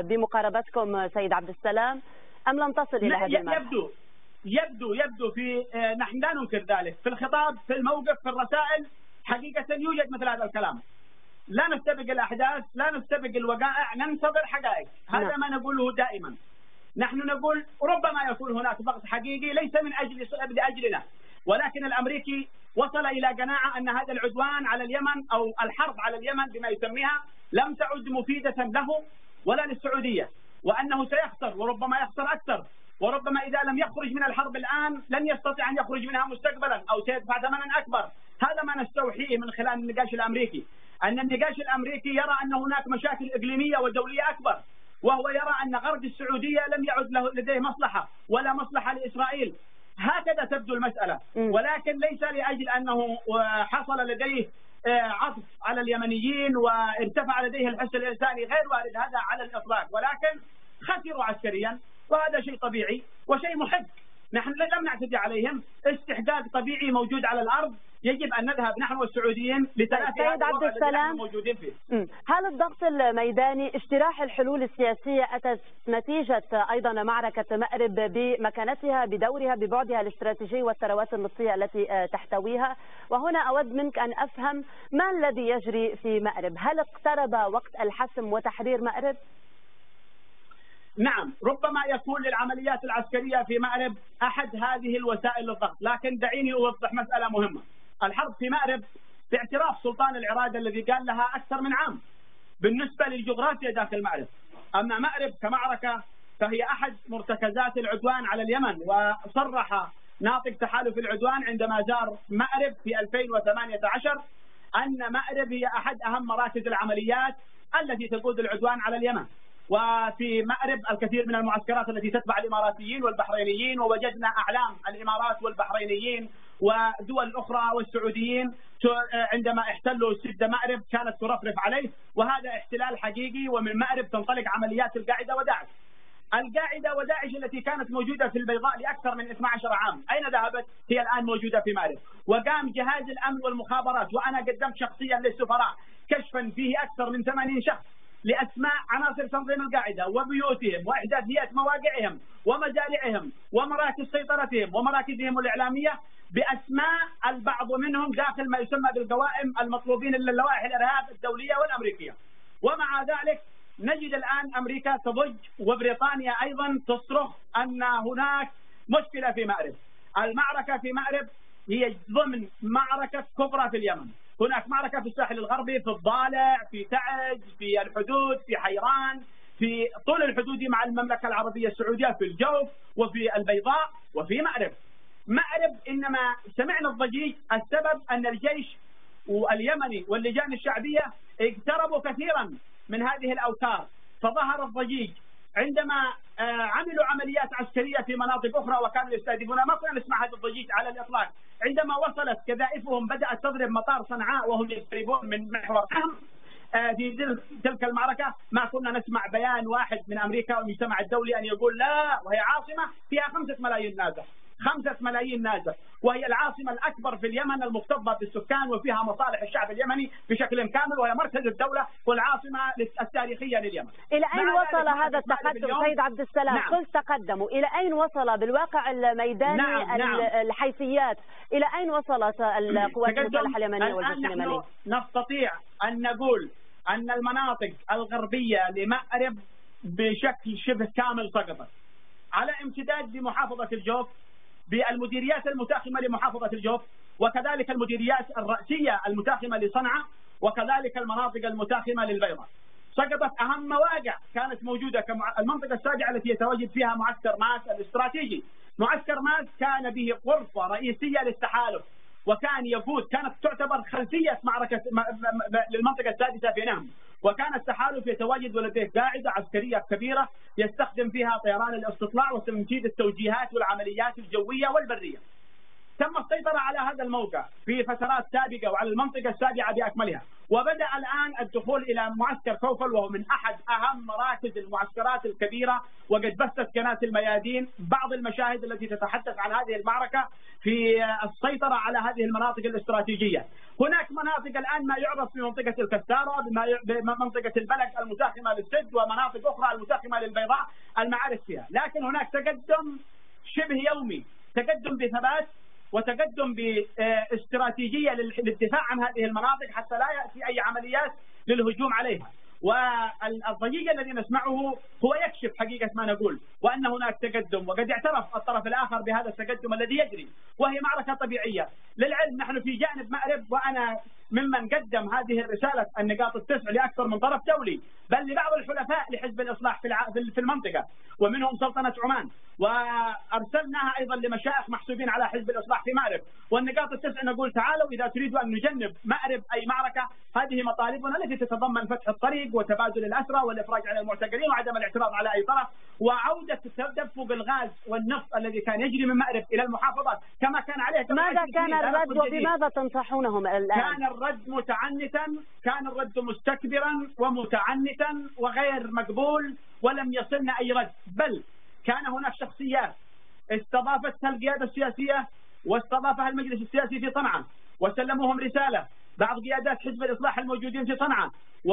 بمقاربتكم سيد عبد السلام ام لم تصل الى هذه المرحله؟ يبدو يبدو يبدو في نحن لا ننكر ذلك، في الخطاب في الموقف في الرسائل حقيقه يوجد مثل هذا الكلام. لا نستبق الاحداث، لا نستبق الوقائع، ننتظر حقائق. هذا ما نقوله دائما. نحن نقول ربما يكون هناك ضغط حقيقي ليس من اجل لاجلنا، ولكن الامريكي وصل الى قناعه ان هذا العدوان على اليمن او الحرب على اليمن بما يسميها لم تعد مفيده له ولا للسعوديه، وانه سيخسر وربما يخسر اكثر، وربما اذا لم يخرج من الحرب الان لن يستطيع ان يخرج منها مستقبلا او سيدفع ثمنا اكبر. هذا ما نستوحيه من خلال النقاش الامريكي، ان النقاش الامريكي يرى ان هناك مشاكل اقليميه ودوليه اكبر، وهو يرى أن غرب السعودية لم يعد له لديه مصلحة ولا مصلحة لإسرائيل. هكذا تبدو المسألة، ولكن ليس لأجل أنه حصل لديه عطف على اليمنيين وارتفع لديه الحس الإنساني، غير وارد هذا على الإطلاق، ولكن خسروا عسكريا وهذا شيء طبيعي وشيء محق. نحن لم نعتدي عليهم، استحقاق طبيعي موجود على الأرض، يجب أن نذهب نحن والسعوديين لتلافي هذا الوضع الذي نحن موجودين فيه. هل الضغط الميداني اجتراح الحلول السياسية أتت نتيجة أيضا معركة مأرب بمكانتها بدورها ببعدها الاستراتيجي والثروات النفطية التي تحتويها؟ وهنا أود منك أن أفهم ما الذي يجري في مأرب، هل اقترب وقت الحسم وتحرير مأرب؟ نعم، ربما يكون للعمليات العسكرية في مأرب أحد هذه الوسائل للضغط، لكن دعيني أوضح مسألة مهمة. الحرب في مأرب باعتراف سلطان العرادة الذي قال لها أكثر من عام بالنسبة للجغرافيا داخل مأرب. أما مأرب كمعركة فهي أحد مرتكزات العدوان على اليمن، وصرح ناطق تحالف العدوان عندما زار مأرب في ألفين وثمانية عشر أن مأرب هي أحد أهم مراكز العمليات التي تقود العدوان على اليمن. وفي مأرب الكثير من المعسكرات التي تتبع الإماراتيين والبحرينيين، ووجدنا أعلام الإمارات والبحرينيين ودول أخرى والسعوديين عندما احتلوا سد مأرب كانت ترفرف عليه، وهذا احتلال حقيقي. ومن مأرب تنطلق عمليات القاعدة وداعش. القاعدة وداعش التي كانت موجودة في البيضاء لأكثر من اثني عشر عام أين ذهبت؟ هي الآن موجودة في مأرب. وقام جهاز الأمن والمخابرات، وأنا قدمت شخصيا للسفراء كشفا فيه أكثر من ثمانين شخص لأسماء عناصر تنظيم القاعدة وبيوتهم وإحداثيات مواقعهم ومزارعهم ومراكز سيطرتهم ومراكزهم الإعلامية بأسماء البعض منهم داخل ما يسمى بالقوائم المطلوبين للوائح الإرهاب الدولية والأمريكية. ومع ذلك نجد الآن أمريكا تضج وبريطانيا أيضا تصرخ أن هناك مشكلة في مأرب. المعركة في مأرب هي ضمن معركة كبرى في اليمن، هناك معركة في الساحل الغربي، في الضالع، في تعز، في الحدود، في حيران، في طول الحدود مع المملكة العربية السعودية، في الجوف وفي البيضاء وفي مأرب. مأرب إنما سمعنا الضجيج السبب أن الجيش واليمني واللجان الشعبية اقتربوا كثيرا من هذه الأوتار، فظهر الضجيج. عندما عملوا عمليات عسكرية في مناطق أخرى وكانوا يستهدفون، ما كنا نسمع هذا الضجيج على الإطلاق. عندما وصلت كذائفهم بدأت تضرب مطار صنعاء وهم يقتربون من محور أهم في تلك المعركة، ما كنا نسمع بيان واحد من أمريكا والمجتمع الدولي أن يقول لا، وهي عاصمة فيها خمسة ملايين نازح، خمسة ملايين نازح، وهي العاصمة الأكبر في اليمن المكتظة بالسكان وفيها مصالح الشعب اليمني بشكل كامل، وهي مركز الدولة والعاصمة التاريخية لليمن. إلى أين وصل هذا التقدم سيد عبد السلام؟ نعم. قلت تقدموا، إلى أين وصل بالواقع الميداني؟ نعم. نعم. الحيثيات إلى أين وصلت القوات المسلحة اليمنية والجيش اليمني؟ نستطيع أن نقول أن المناطق الغربية لمأرب بشكل شبه كامل سقطت، على امتداد بمحافظة الجوف، بالمديريات المتاخمة لمحافظة الجوف، وكذلك المديريات الرئيسية المتاخمة لصنعاء، وكذلك المناطق المتاخمة للبيضاء. سقطت أهم مواقع كانت موجودة كالمنطقة السابعة التي يتواجد فيها معسكر ماس الاستراتيجي. معسكر ماس كان به غرفة رئيسية للتحالف، وكان يقود، كانت تعتبر خلفية معركة للمنطقة السادسة في نهم، وكان التحالف يتواجد ولديه قاعدة عسكرية كبيرة يستخدم فيها طيران الاستطلاع وتنفيذ التوجيهات والعمليات الجوية والبرية. تم السيطرة على هذا الموقع في فترات سابقة وعلى المنطقة السابعة بأكملها، وبدأ الآن الدخول إلى معسكر كوفل، وهو من أحد أهم مراكز المعسكرات الكبيرة، وقد بثت قناة الميادين بعض المشاهد التي تتحدث عن هذه المعركة في السيطرة على هذه المناطق الاستراتيجية. هناك مناطق الآن ما يعرف بمنطقة الكسارة، بمنطقة البلد المتاخمة للسد، ومناطق أخرى المتاخمة للبيضاء المعارك فيها، لكن هناك تقدم شبه يومي، تقدم بثبات وتقدم باستراتيجية للدفاع عن هذه المناطق حتى لا يأتي أي عمليات للهجوم عليها. والضجيج الذي نسمعه هو يكشف حقيقة ما نقول، وأن هناك تقدم، وقد اعترف الطرف الآخر بهذا التقدم الذي يجري، وهي معركة طبيعية. للعلم نحن في جانب مأرب، وأنا ممن قدم هذه الرسالة النقاط التسع لأكثر من طرف دولي، بل لبعض الحلفاء لحزب الإصلاح في المنطقة ومنهم سلطنة عمان، وأرسلناها أيضا لمشايخ محسوبين على حزب الإصلاح في مأرب. والنقاط التسع نقول تعالوا إذا تريدوا أن نجنب مأرب أي معركة، هذه مطالبنا التي تتضمن فتح الطريق وتبادل الأسرى والإفراج عن المعتقلين وعدم الاعتراض على أي طرف، وعودة تدفق الغاز والنفط الذي كان يجري من مأرب إلى المحافظات كما كان عليه. ماذا كان الرد وبماذا تنصحونهم الآن؟ كان الرد متعنتا، كان الرد مستكبرا ومتعنتا وغير مقبول، ولم يصلنا أي رد، بل كان هناك شخصيات استضافتها القيادة السياسية واستضافها المجلس السياسي في صنعاء وسلموهم رسالة، بعض قيادات حزب الإصلاح الموجودين في صنعاء،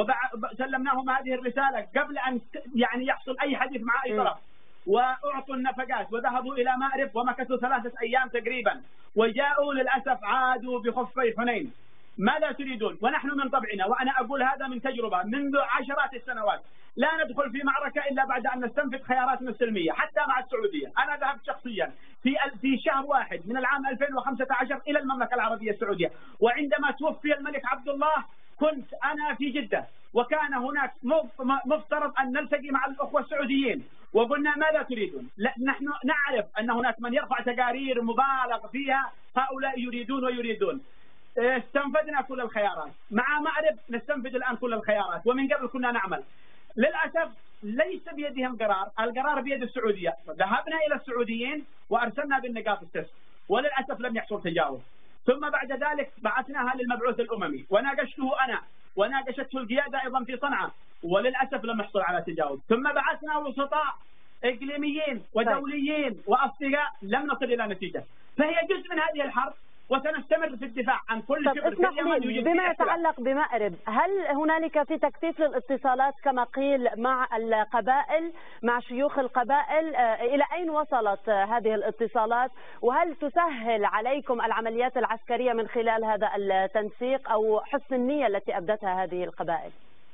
وسلمناهم هذه الرسالة قبل أن يعني يحصل أي حديث مع أي طرف، وأعطوا النفقات وذهبوا إلى مأرب ومكثوا ثلاثة أيام تقريبا، وجاءوا للأسف عادوا بخفي حنين. ماذا تريدون؟ ونحن من طبعنا، وأنا أقول هذا من تجربة منذ عشرات السنوات، لا ندخل في معركة إلا بعد أن نستنفذ خياراتنا السلمية، حتى مع السعودية. أنا ذهبت شخصيا في في شهر واحد من العام ألفين وخمسة عشر إلى المملكة العربية السعودية، وعندما توفي الملك عبد الله كنت أنا في جدة، وكان هناك مفترض أن نلتقي مع الأخوة السعوديين، وقلنا ماذا تريدون؟ نحن نعرف أن هناك من يرفع تقارير مبالغ فيها، هؤلاء يريدون ويريدون. استنفذنا كل الخيارات، مع مأرب نستنفذ الآن كل الخيارات، ومن قبل كنا نعمل. للأسف ليس بيدهم قرار، القرار بيد السعودية. ذهبنا إلى السعوديين وأرسلنا بالنقاط التسع، وللأسف لم يحصل تجاوز. ثم بعد ذلك بعثناها للمبعوث الأممي، وناقشته أنا وناقشته القيادة أيضا في صنعاء، وللأسف لم يحصل على تجاوز. ثم بعثنا وسطاء إقليميين ودوليين وأصدقاء، لم نصل إلى نتيجة. فهي جزء من هذه الحرب، وسنستمر في الدفاع عن كل شبر في اليمن. بما يتعلق بمأرب، هل هنالك في تكثيف للاتصالات كما قيل مع القبائل، مع شيوخ القبائل؟ إلى أين وصلت هذه الاتصالات؟ وهل تسهل عليكم العمليات العسكرية من خلال هذا التنسيق أو حسن النية التي أبدتها هذه القبائل؟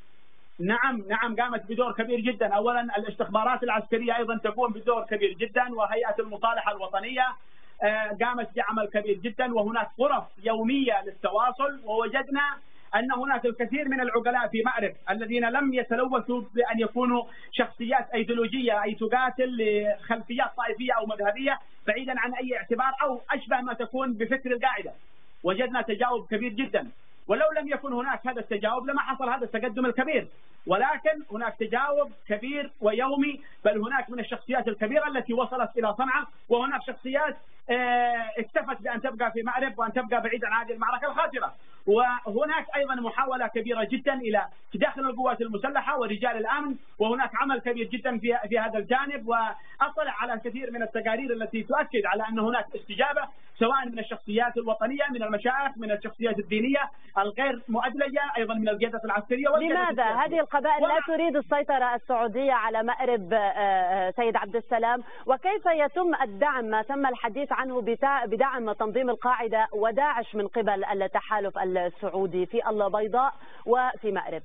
نعم نعم قامت بدور كبير جدا. أولا الاستخبارات العسكرية أيضا تقوم بدور كبير جدا، وهيئة المصالحة الوطنية قامت بعمل كبير جدا، وهناك غرف يومية للتواصل، ووجدنا أن هناك الكثير من العقلاء في مأرب الذين لم يتلوثوا بأن يكونوا شخصيات أيديولوجية أي تقاتل لخلفيات طائفية أو مذهبية بعيدا عن أي اعتبار أو أشبه ما تكون بفكر القاعدة. وجدنا تجاوب كبير جدا، ولو لم يكن هناك هذا التجاوب لما حصل هذا التقدم الكبير، ولكن هناك تجاوب كبير ويومي، بل هناك من الشخصيات الكبيرة التي وصلت إلى صنعاء، وهناك شخصيات اكتفت بأن تبقى في مأرب وأن تبقى بعيدا عن هذه المعركة الخطيرة. وهناك أيضا محاولة كبيرة جدا إلى داخل القوات المسلحة ورجال الأمن، وهناك عمل كبير جدا في في هذا الجانب. وأطلع على كثير من التقارير التي تؤكد على أن هناك استجابة سواء من الشخصيات الوطنية، من المشايخ، من الشخصيات الدينية الغير مؤدلجة، أيضا من القيادة العسكرية. لماذا هذه القبائل لا تريد السيطرة السعودية على مأرب سيد عبد السلام؟ وكيف يتم الدعم ما تم الحديث عنه بدعم تنظيم القاعدة وداعش من قبل التحالف السعودي في البيضاء وفي مأرب؟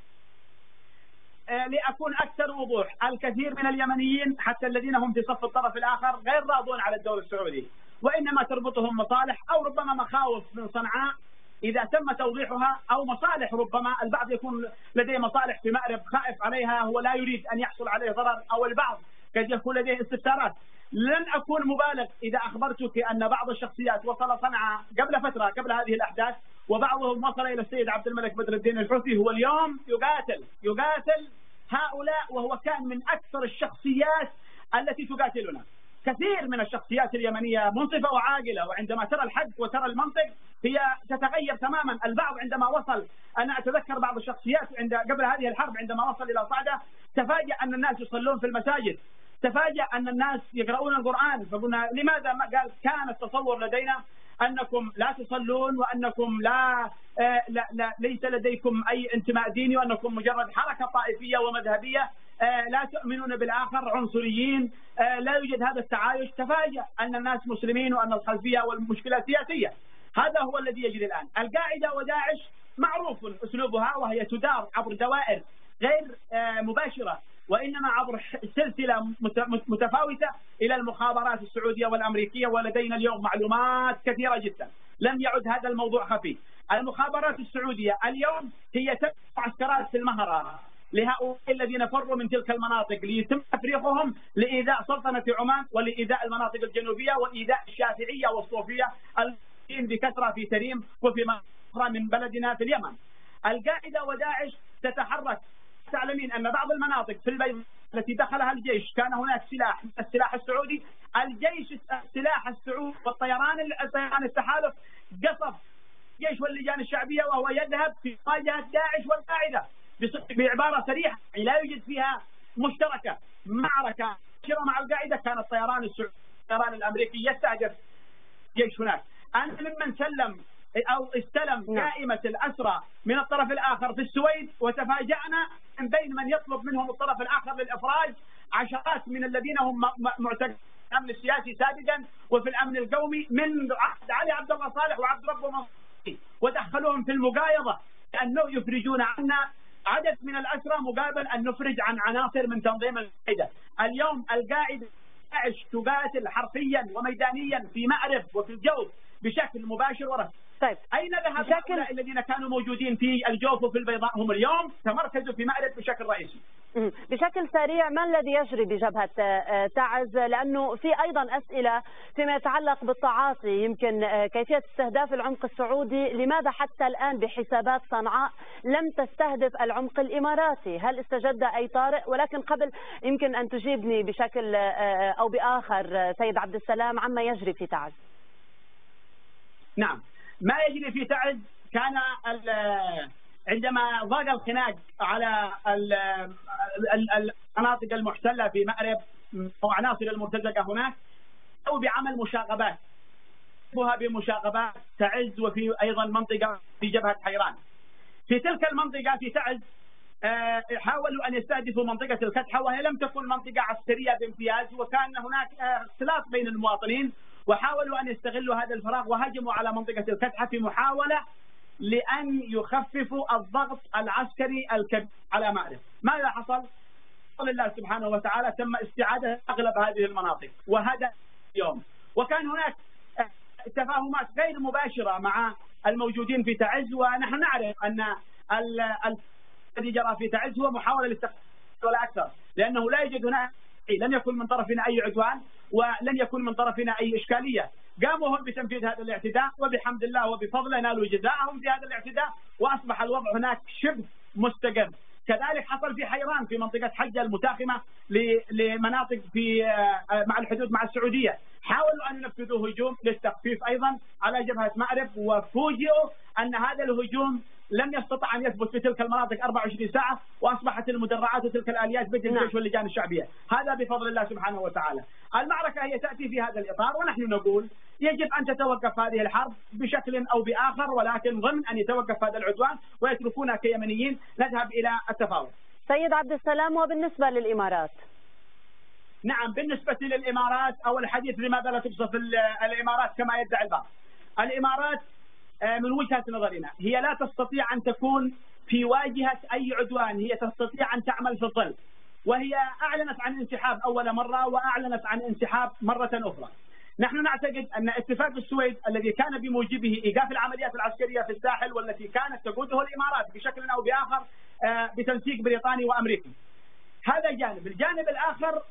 لأكون أكثر وضوح، الكثير من اليمنيين حتى الذين هم في صف الطرف الآخر غير راضون على الدور السعودي، وإنما تربطهم مصالح أو ربما مخاوف من صنعاء إذا تم توضيحها، أو مصالح، ربما البعض يكون لديه مصالح في مأرب خائف عليها، هو لا يريد أن يحصل عليه ضرر، أو البعض قد يكون لديه استفسارات. لن أكون مبالغ إذا أخبرتك أن بعض الشخصيات وصل صنعاء قبل فترة قبل هذه الأحداث، وبعضهم وصل إلى السيد عبد الملك بدر الدين الحوثي، هو اليوم يقاتل يقاتل هؤلاء، وهو كان من أكثر الشخصيات التي تقاتلنا. كثير من الشخصيات اليمنية منصفة وعاقلة، وعندما ترى الحق وترى المنطق هي تتغير تماما. البعض عندما وصل، أنا أتذكر بعض الشخصيات عند قبل هذه الحرب عندما وصل إلى صعدة تفاجأ أن الناس يصلون في المساجد، تفاجأ أن الناس يقرؤون القرآن. فقلنا لماذا؟ ما قال كان التصور لدينا أنكم لا تصلون، وأنكم لا, آه لا, لا ليس لديكم أي انتماء ديني، وأنكم مجرد حركة طائفية ومذهبية، آه لا تؤمنون بالآخر، عنصريين، آه لا يوجد هذا التعايش. تفاجأ أن الناس مسلمين وأن الخلفية والمشكلة سياسية. هذا هو الذي يجري الآن. القاعدة وداعش معروف أسلوبها، وهي تدار عبر دوائر غير آه مباشرة، وإنما عبر سلسلة متفاوتة إلى المخابرات السعودية والأمريكية. ولدينا اليوم معلومات كثيرة جدا، لم يعد هذا الموضوع خفي. المخابرات السعودية اليوم هي تبني معسكرات في المهرة لهؤلاء الذين فروا من تلك المناطق ليتم تفريغهم لإيذاء سلطنة عمان ولإيذاء المناطق الجنوبية وإيذاء الشافعية والصوفية الموجودين بكثرة في تريم وفي مناطق من بلدنا في اليمن. القاعدة وداعش تتحرك. تعلمين أن بعض المناطق في البيضاء التي دخلها الجيش كان هناك سلاح السلاح السعودي، الجيش السلاح السعودي والطيران الطيران التحالف قصف الجيش واللجان الشعبية وهو يذهب في مواجهة داعش والقاعدة بعبارة صريحة لا يوجد فيها مشتركة. معركة شرة مع القاعدة كان الطيران السعودي الطيران الأمريكي يستهدف جيش هناك. أنا ممن سلم أو استلم قائمة الأسرى من الطرف الآخر في السويد، وتفاجأنا من بين من يطلب منهم الطرف الآخر للإفراج عشرات من الذين هم معتقلين في الأمن السياسي سابقا وفي الأمن القومي من علي عبد الله صالح وعبد ربه منصور، ودخلوهم في المقايضة لأنه يفرجون عنا عدد من الأسرى مقابل أن نفرج عن عناصر من تنظيم القاعدة. اليوم القاعدة داعش تقاتل حرفيا وميدانيا في مأرب وفي الجوف بشكل مباشر ورسمي. طيب أين ذهب هؤلاء الذين كانوا موجودين في الجوف وفي البيضاء؟ هم اليوم تمركزوا في مأرب بشكل رئيسي. بشكل سريع، ما الذي يجري بجبهة تعز؟ لأنه في أيضا أسئلة فيما يتعلق بالتعاطي، يمكن كيفية استهداف العمق السعودي، لماذا حتى الآن بحسابات صنعاء لم تستهدف العمق الإماراتي؟ هل استجد أي طارئ؟ ولكن قبل يمكن أن تجيبني بشكل أو بآخر سيد عبد السلام عما يجري في تعز. نعم، ما يجري في تعز كان عندما ضاق الخناق على المناطق المحتلة في مأرب وعناصر المرتزقة هناك، أو بعمل مشاغبات بمشاغبات تعز، وفي أيضا منطقة في جبهة حيران. في تلك المنطقة في تعز حاولوا أن يستهدفوا منطقة الكتحة، وهي لم تكن منطقة عسكرية بامتياز، وكان هناك اختلاط بين المواطنين، وحاولوا أن يستغلوا هذا الفراغ وهجموا على منطقة الكتحة في محاولة لأن يخففوا الضغط العسكري الكبير على مأرب. ماذا حصل؟ بفضل الله سبحانه وتعالى تم استعادة أغلب هذه المناطق، وهذا اليوم وكان هناك تفاهمات غير مباشرة مع الموجودين في تعز، ونحن نعرف أن الذي جرى في تعز هو محاولة للتقسيم ولا أكثر، لأنه لا يوجد هناك، لم يكن من طرفنا أي عدوان ولن يكن من طرفنا أي إشكالية. قاموا هم بتنفيذ هذا الاعتداء، وبحمد الله وبفضله نالوا جزاءهم في هذا الاعتداء، وأصبح الوضع هناك شبه مستقر. كذلك حصل في حيران في منطقة حجة المتاخمة لمناطق في مع الحدود مع السعودية، حاولوا أن ينفذوا هجوم للتخفيف أيضا على جبهة مأرب، وفوجئوا أن هذا الهجوم لم يستطع أن يثبت في تلك المناطق أربعة وعشرين ساعة، وأصبحت المدرعات وتلك الآليات بيد الجيش واللجان الشعبية. هذا بفضل الله سبحانه وتعالى. المعركة هي تأتي في هذا الإطار، ونحن نقول يجب أن تتوقف هذه الحرب بشكل أو بآخر، ولكن ضمن أن يتوقف هذا العدوان ويتركونا كيمنيين نذهب إلى التفاوض. سيد عبد السلام، وبالنسبة للإمارات؟ نعم، بالنسبة للإمارات أو الحديث لماذا لا تقصف الإمارات كما يدعي البعض. الإمارات من وجهة نظرنا هي لا تستطيع أن تكون في واجهة أي عدوان، هي تستطيع أن تعمل في الظل، وهي أعلنت عن انسحاب أول مرة وأعلنت عن انسحاب مرة أخرى. نحن نعتقد أن اتفاق السويد الذي كان بموجبه إيقاف العمليات العسكرية في الساحل، والتي كانت تقوده الإمارات بشكل أو بآخر بتنسيق بريطاني وأمريكي، هذا جانب. الجانب الآخر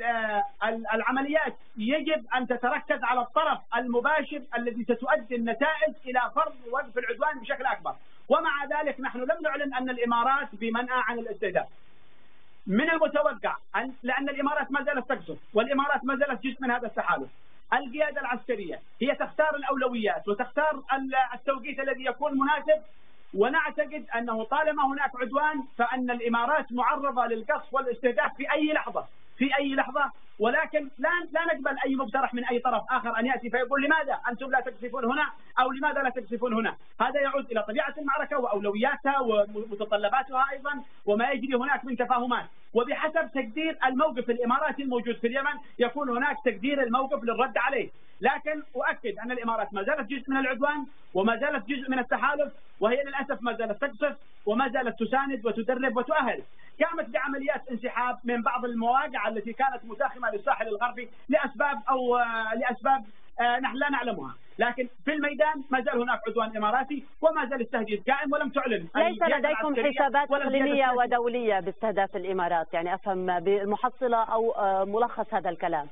العمليات يجب أن تتركز على الطرف المباشر الذي ستؤدي النتائج إلى فرض وقف العدوان بشكل أكبر. ومع ذلك نحن لم نعلن أن الإمارات بمنأى عن الاستهداف. من المتوقع أن لأن الإمارات ما زالت تقصف، والإمارات ما زالت جزء من هذا التحالف، القيادة العسكرية هي تختار الأولويات وتختار التوقيت الذي يكون مناسب. ونعتقد أنه طالما هناك عدوان فأن الإمارات معرضة للقصف والاستهداف في أي لحظة في أي لحظة ولكن لا لا نقبل أي مقترح من أي طرف آخر أن يأتي فيقول لماذا أنتم لا تقصفون هنا أو لماذا لا تقصفون هنا. هذا يعود إلى طبيعة المعركة وأولوياتها ومتطلباتها أيضا وما يجري هناك من تفاهمات، وبحسب تقدير الموقف الإماراتي الموجود في اليمن يكون هناك تقدير الموقف للرد عليه. لكن أؤكد أن الإمارات ما زالت جزء من العدوان وما زالت جزء من التحالف، وهي للأسف ما زالت تقصف وما زالت تساند وتدرب وتؤهل. قامت بعمليات انسحاب من بعض المواقع التي كانت متاخمة للساحل الغربي لأسباب أو لأسباب نحن لا نعلمها، لكن في الميدان ما زال هناك عدوان إماراتي وما زال التهديد قائم ولم تعلن. ليس لديكم حسابات إقليمية ودولية باستهداف الإمارات؟ يعني أفهم بالمحصلة أو ملخص هذا الكلام.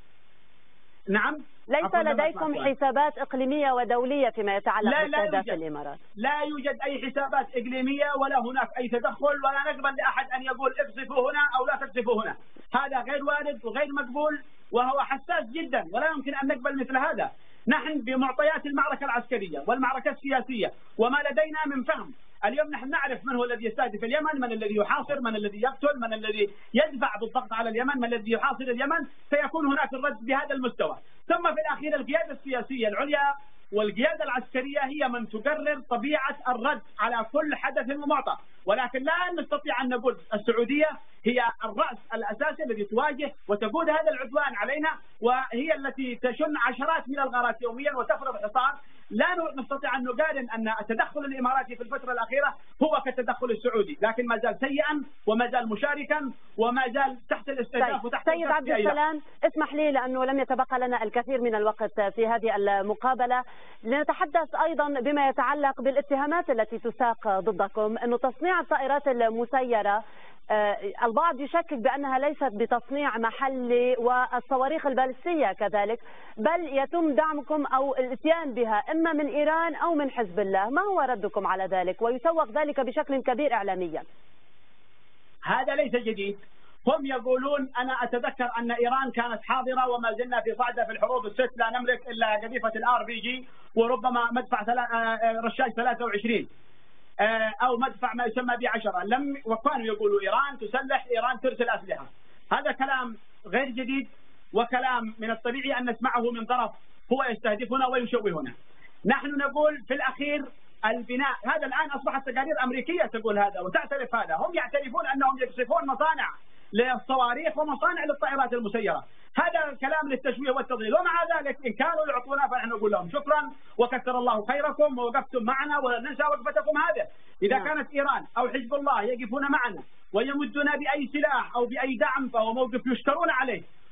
نعم، ليس لديكم حسابات إقليمية ودولية فيما يتعلق باستهداف الإمارات؟ لا يوجد أي حسابات إقليمية ولا هناك أي تدخل، ولا نقبل لأحد أن يقول اقصفوا هنا أو لا تقصفوا هنا. هذا غير وارد وغير مقبول وهو حساس جدا، ولا يمكن أن نقبل مثل هذا. نحن بمعطيات المعركة العسكرية والمعركة السياسية وما لدينا من فهم، اليوم نحن نعرف من هو الذي يستهدف اليمن، من الذي يحاصر، من الذي يقتل، من الذي يدفع بالضغط على اليمن، من الذي يحاصر اليمن. سيكون هناك الرد بهذا المستوى. ثم في الأخير القيادة السياسية العليا والقيادة العسكرية هي من تقرر طبيعة الرد على كل حدث ومعطى، ولكن لا نستطيع أن نقول السعودية هي الرأس الأساسي الذي تواجه وتقود هذا العدوان علينا، وهي التي تشن عشرات من الغارات يوميا وتفرض حصار. لا نستطيع أن نقارن أن التدخل الإماراتي في الفترة الأخيرة هو كالتدخل السعودي، لكن ما زال سيئا وما زال مشاركا وما زال تحت الاستهداف وتحت. سيد عبد السلام، اسمح لي لأنه لم يتبقى لنا الكثير من الوقت في هذه المقابلة لنتحدث أيضا بما يتعلق بالاتهامات التي تساق ضدكم، أنه تصنيع الطائرات المسيرة البعض يشكك بأنها ليست بتصنيع محلي، والصواريخ البالستية كذلك، بل يتم دعمكم أو الاتيان بها إما من إيران أو من حزب الله. ما هو ردكم على ذلك؟ ويسوق ذلك بشكل كبير إعلاميا. هذا ليس جديد. هم يقولون، أنا أتذكر أن إيران كانت حاضرة وما زلنا في صعدة في الحروب الست، لا نملك إلا قذيفة الآر بي جي وربما مدفع رشاش ثلاثة وعشرين أو مدفع ما يسمى بعشرة. لم وكانوا يقولوا إيران تسلح، إيران ترسل أسلحة. هذا كلام غير جديد وكلام من الطبيعي أن نسمعه من طرف هو يستهدفنا ويشوهنا. نحن نقول في الأخير البناء، هذا الآن أصبحت تقارير أمريكية تقول هذا وتعترف هذا. هم يعترفون أنهم يقصفون مصانع للصواريخ ومصانع للطائرات المسيرة. هذا الكلام للتشويه والتضليل، ومع ذلك إن كانوا يعطونا فنحن نقول لهم شكرا وكثر الله خيركم ووقفتم معنا ولن ننسى وقفتكم هذا. إذا كانت إيران أو حزب الله يقفون معنا ويمدنا بأي سلاح أو بأي دعم فهو موقف يشكرون عليه،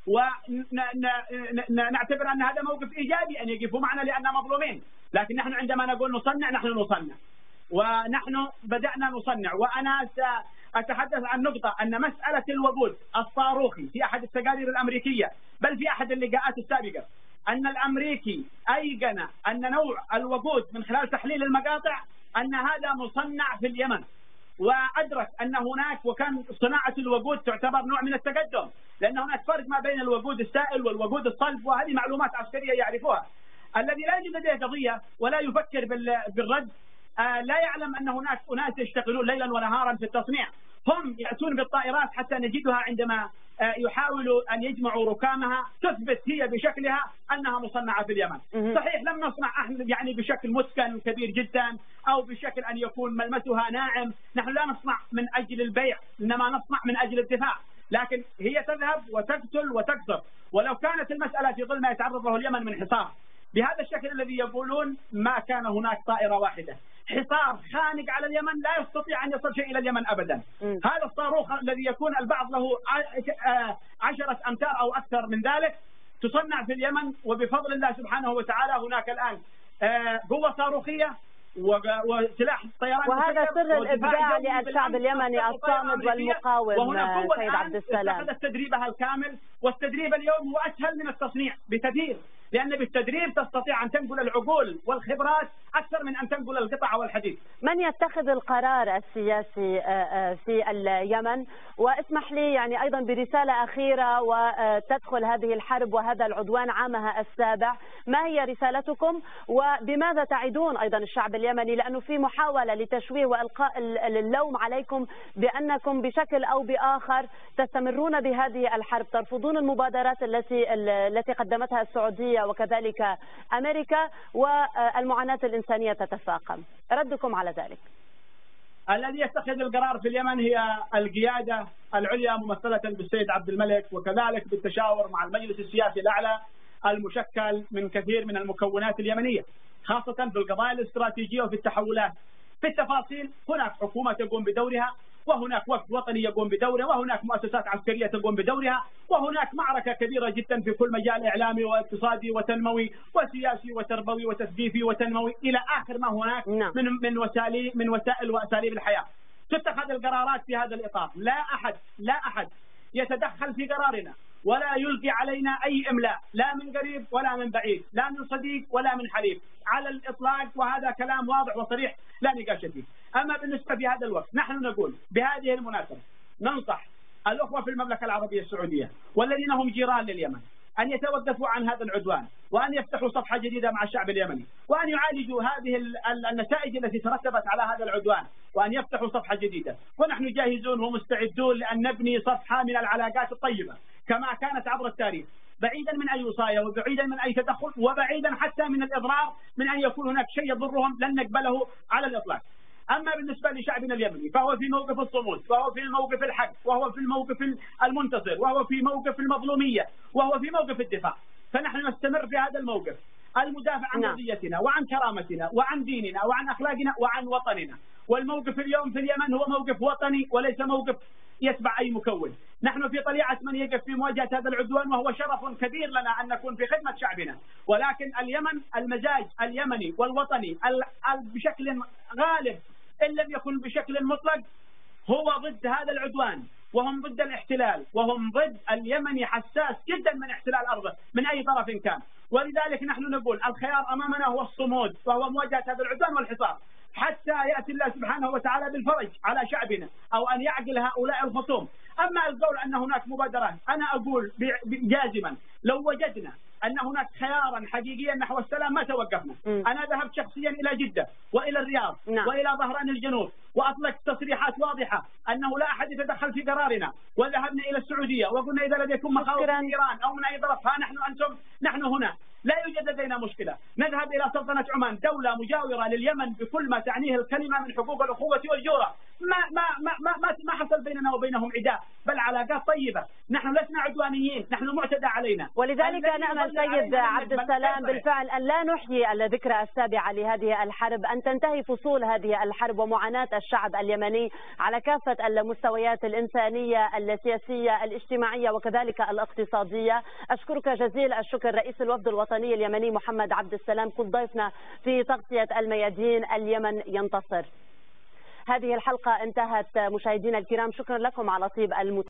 ونعتبر أن هذا موقف إيجابي أن يقفوا معنا لأننا مظلومين. لكن نحن عندما نقول نصنع نحن نصنع، ونحن بدأنا نصنع. وأنا سأتحدث عن نقطة، أن مسألة الوقود الصاروخي في أحد التقارير الأمريكية بل في أحد اللقاءات السابقة أن الأمريكي أيقن أن نوع الوقود من خلال تحليل المقاطع أن هذا مصنع في اليمن، وأدرك أن هناك وكان صناعة الوقود تعتبر نوع من التقدم، لأن هناك فرق ما بين الوقود السائل والوقود الصلب، وهذه معلومات عسكرية يعرفوها. الذي لا يجد لديه قضية ولا يفكر بالرد آه لا يعلم أن هناك أناس يشتغلون ليلا ونهارا في التصنيع، هم يأتون بالطائرات حتى نجدها عندما آه يحاولوا أن يجمعوا ركامها تثبت هي بشكلها أنها مصنعة في اليمن. صحيح لم نصنع يعني بشكل مسكن كبير جدا أو بشكل أن يكون ملمسها ناعم، نحن لا نصنع من أجل البيع إنما نصنع من أجل الدفاع، لكن هي تذهب وتقتل وتكسر. ولو كانت المسألة في ظل ما يتعرض له اليمن من حصار بهذا الشكل الذي يقولون ما كان هناك طائرة واحدة، حصار خانق على اليمن لا يستطيع أن يصل شيء إلى اليمن أبدا. م. هذا الصاروخ الذي يكون البعض له عشرة أمتار أو أكثر من ذلك تصنع في اليمن، وبفضل الله سبحانه وتعالى هناك الآن قوة صاروخية وسلاح طيران، وهذا سر الإبداع للشعب اليمني الصامد والمقاوم. وهنا قوة سيد عبد السلام اتخذت تدريبها الكامل، والتدريب اليوم هو أسهل من التصنيع بكثير، لأن بالتدريب تستطيع أن تنقل العقول والخبرات أكثر من أن تنقل القطع والحديد. من يتخذ القرار السياسي في اليمن؟ واسمح لي يعني أيضا برسالة أخيرة، وتدخل هذه الحرب وهذا العدوان عامها السابع، ما هي رسالتكم وبماذا تعدون أيضا الشعب اليمني؟ لأنه في محاولة لتشويه وإلقاء اللوم عليكم بأنكم بشكل أو بآخر تستمرون بهذه الحرب، ترفضون المبادرات التي التي قدمتها السعودية وكذلك أمريكا، والمعاناة الإنسانية تتفاقم. ردكم على ذلك؟ الذي يتخذ القرار في اليمن هي القيادة العليا ممثلة بالسيد عبد الملك، وكذلك بالتشاور مع المجلس السياسي الأعلى المشكل من كثير من المكونات اليمنية، خاصة في القضايا الاستراتيجية وفي التحولات. في التفاصيل هناك حكومة تقوم بدورها، وهناك وفد وطني يقوم بدوره، وهناك مؤسسات عسكرية تقوم بدورها، وهناك معركة كبيرة جدا في كل مجال إعلامي واقتصادي وتنموي وسياسي وتربوي وتثقيفي وتنموي إلى آخر ما هناك من من وسائل من وسائل وأساليب الحياة. تتخذ القرارات في هذا الإطار، لا أحد لا أحد يتدخل في قرارنا ولا يلقي علينا أي إملاء، لا من قريب ولا من بعيد، لا من صديق ولا من حليف على الإطلاق، وهذا كلام واضح وصريح لا نقاش فيه. أما بالنسبة في هذا الوقت نحن نقول بهذه المناسبة ننصح الأخوة في المملكة العربية السعودية والذين هم جيران لليمن أن يتوقفوا عن هذا العدوان، وأن يفتحوا صفحة جديدة مع الشعب اليمني، وأن يعالجوا هذه النتائج التي ترتبت على هذا العدوان، وأن يفتحوا صفحة جديدة. ونحن جاهزون ومستعدون لأن نبني صفحة من العلاقات الطيبة كما كانت عبر التاريخ، بعيدا من أي وصاية وبعيدا من أي تدخل، وبعيدا حتى من الإضرار من أن يكون هناك شيء يضرهم لن نقبله على الإطلاق. أما بالنسبة لشعبنا اليمني فهو في موقف الصمود، وهو في الموقف الحق، وهو في الموقف المنتصر، وهو في موقف المظلومية، وهو في موقف الدفاع. فنحن نستمر في هذا الموقف المدافع عن قضيتنا وعن كرامتنا وعن ديننا وعن أخلاقنا وعن وطننا. والموقف اليوم في اليمن هو موقف وطني وليس موقف يتبع أي مكون. نحن في طليعة من يقف في مواجهة هذا العدوان، وهو شرف كبير لنا أن نكون في خدمة شعبنا. ولكن اليمن المزاج اليمني والوطني بشكل غالب إن لم يكن بشكل مطلق هو ضد هذا العدوان، وهم ضد الاحتلال، وهم ضد اليمني حساس جدا من احتلال أرضه من أي طرف كان. ولذلك نحن نقول الخيار أمامنا هو الصمود، وهو مواجهة هذا العدوان والحصار حتى يأتي الله سبحانه وتعالى بالفرج على شعبنا، أو أن يعقل هؤلاء الخصوم. أما القول أن هناك مبادرات، أنا أقول جازما لو وجدنا أن هناك خيارا حقيقيا نحو السلام ما توقفنا. م. أنا ذهبت شخصيا إلى جدة وإلى الرياض ن. وإلى ظهران الجنوب، وأطلقت تصريحات واضحة أنه لا أحد يتدخل في قرارنا، وذهبنا إلى السعودية وقلنا إذا لديكم مخاوف من إيران أو من أي طرف ها نحن أنتم نحن هنا، لا يوجد لدينا مشكلة. نذهب إلى سلطنة عمان، دولة مجاورة لليمن بكل ما تعنيه الكلمة من حقوق الأخوة والجورة. ما ما ما ما ما, ما حصل بيننا وبينهم عداء، بل علاقات طيبة. نحن لسنا عدوانيين، نحن معتدى علينا. ولذلك نأمل سيد عبد السلام بالفعل أن لا نحيي الذكرى السابعة لهذه الحرب، أن تنتهي فصول هذه الحرب ومعاناة الشعب اليمني على كافة المستويات الإنسانية السياسية الاجتماعية وكذلك الاقتصادية. أشكرك جزيل الشكر رئيس الوفد الوطني اليمني محمد عبد السلام، كنت ضيفنا في تغطية الميادين اليمن ينتصر. هذه الحلقة انتهت مشاهدينا الكرام، شكرا لكم على طيب المتابعة.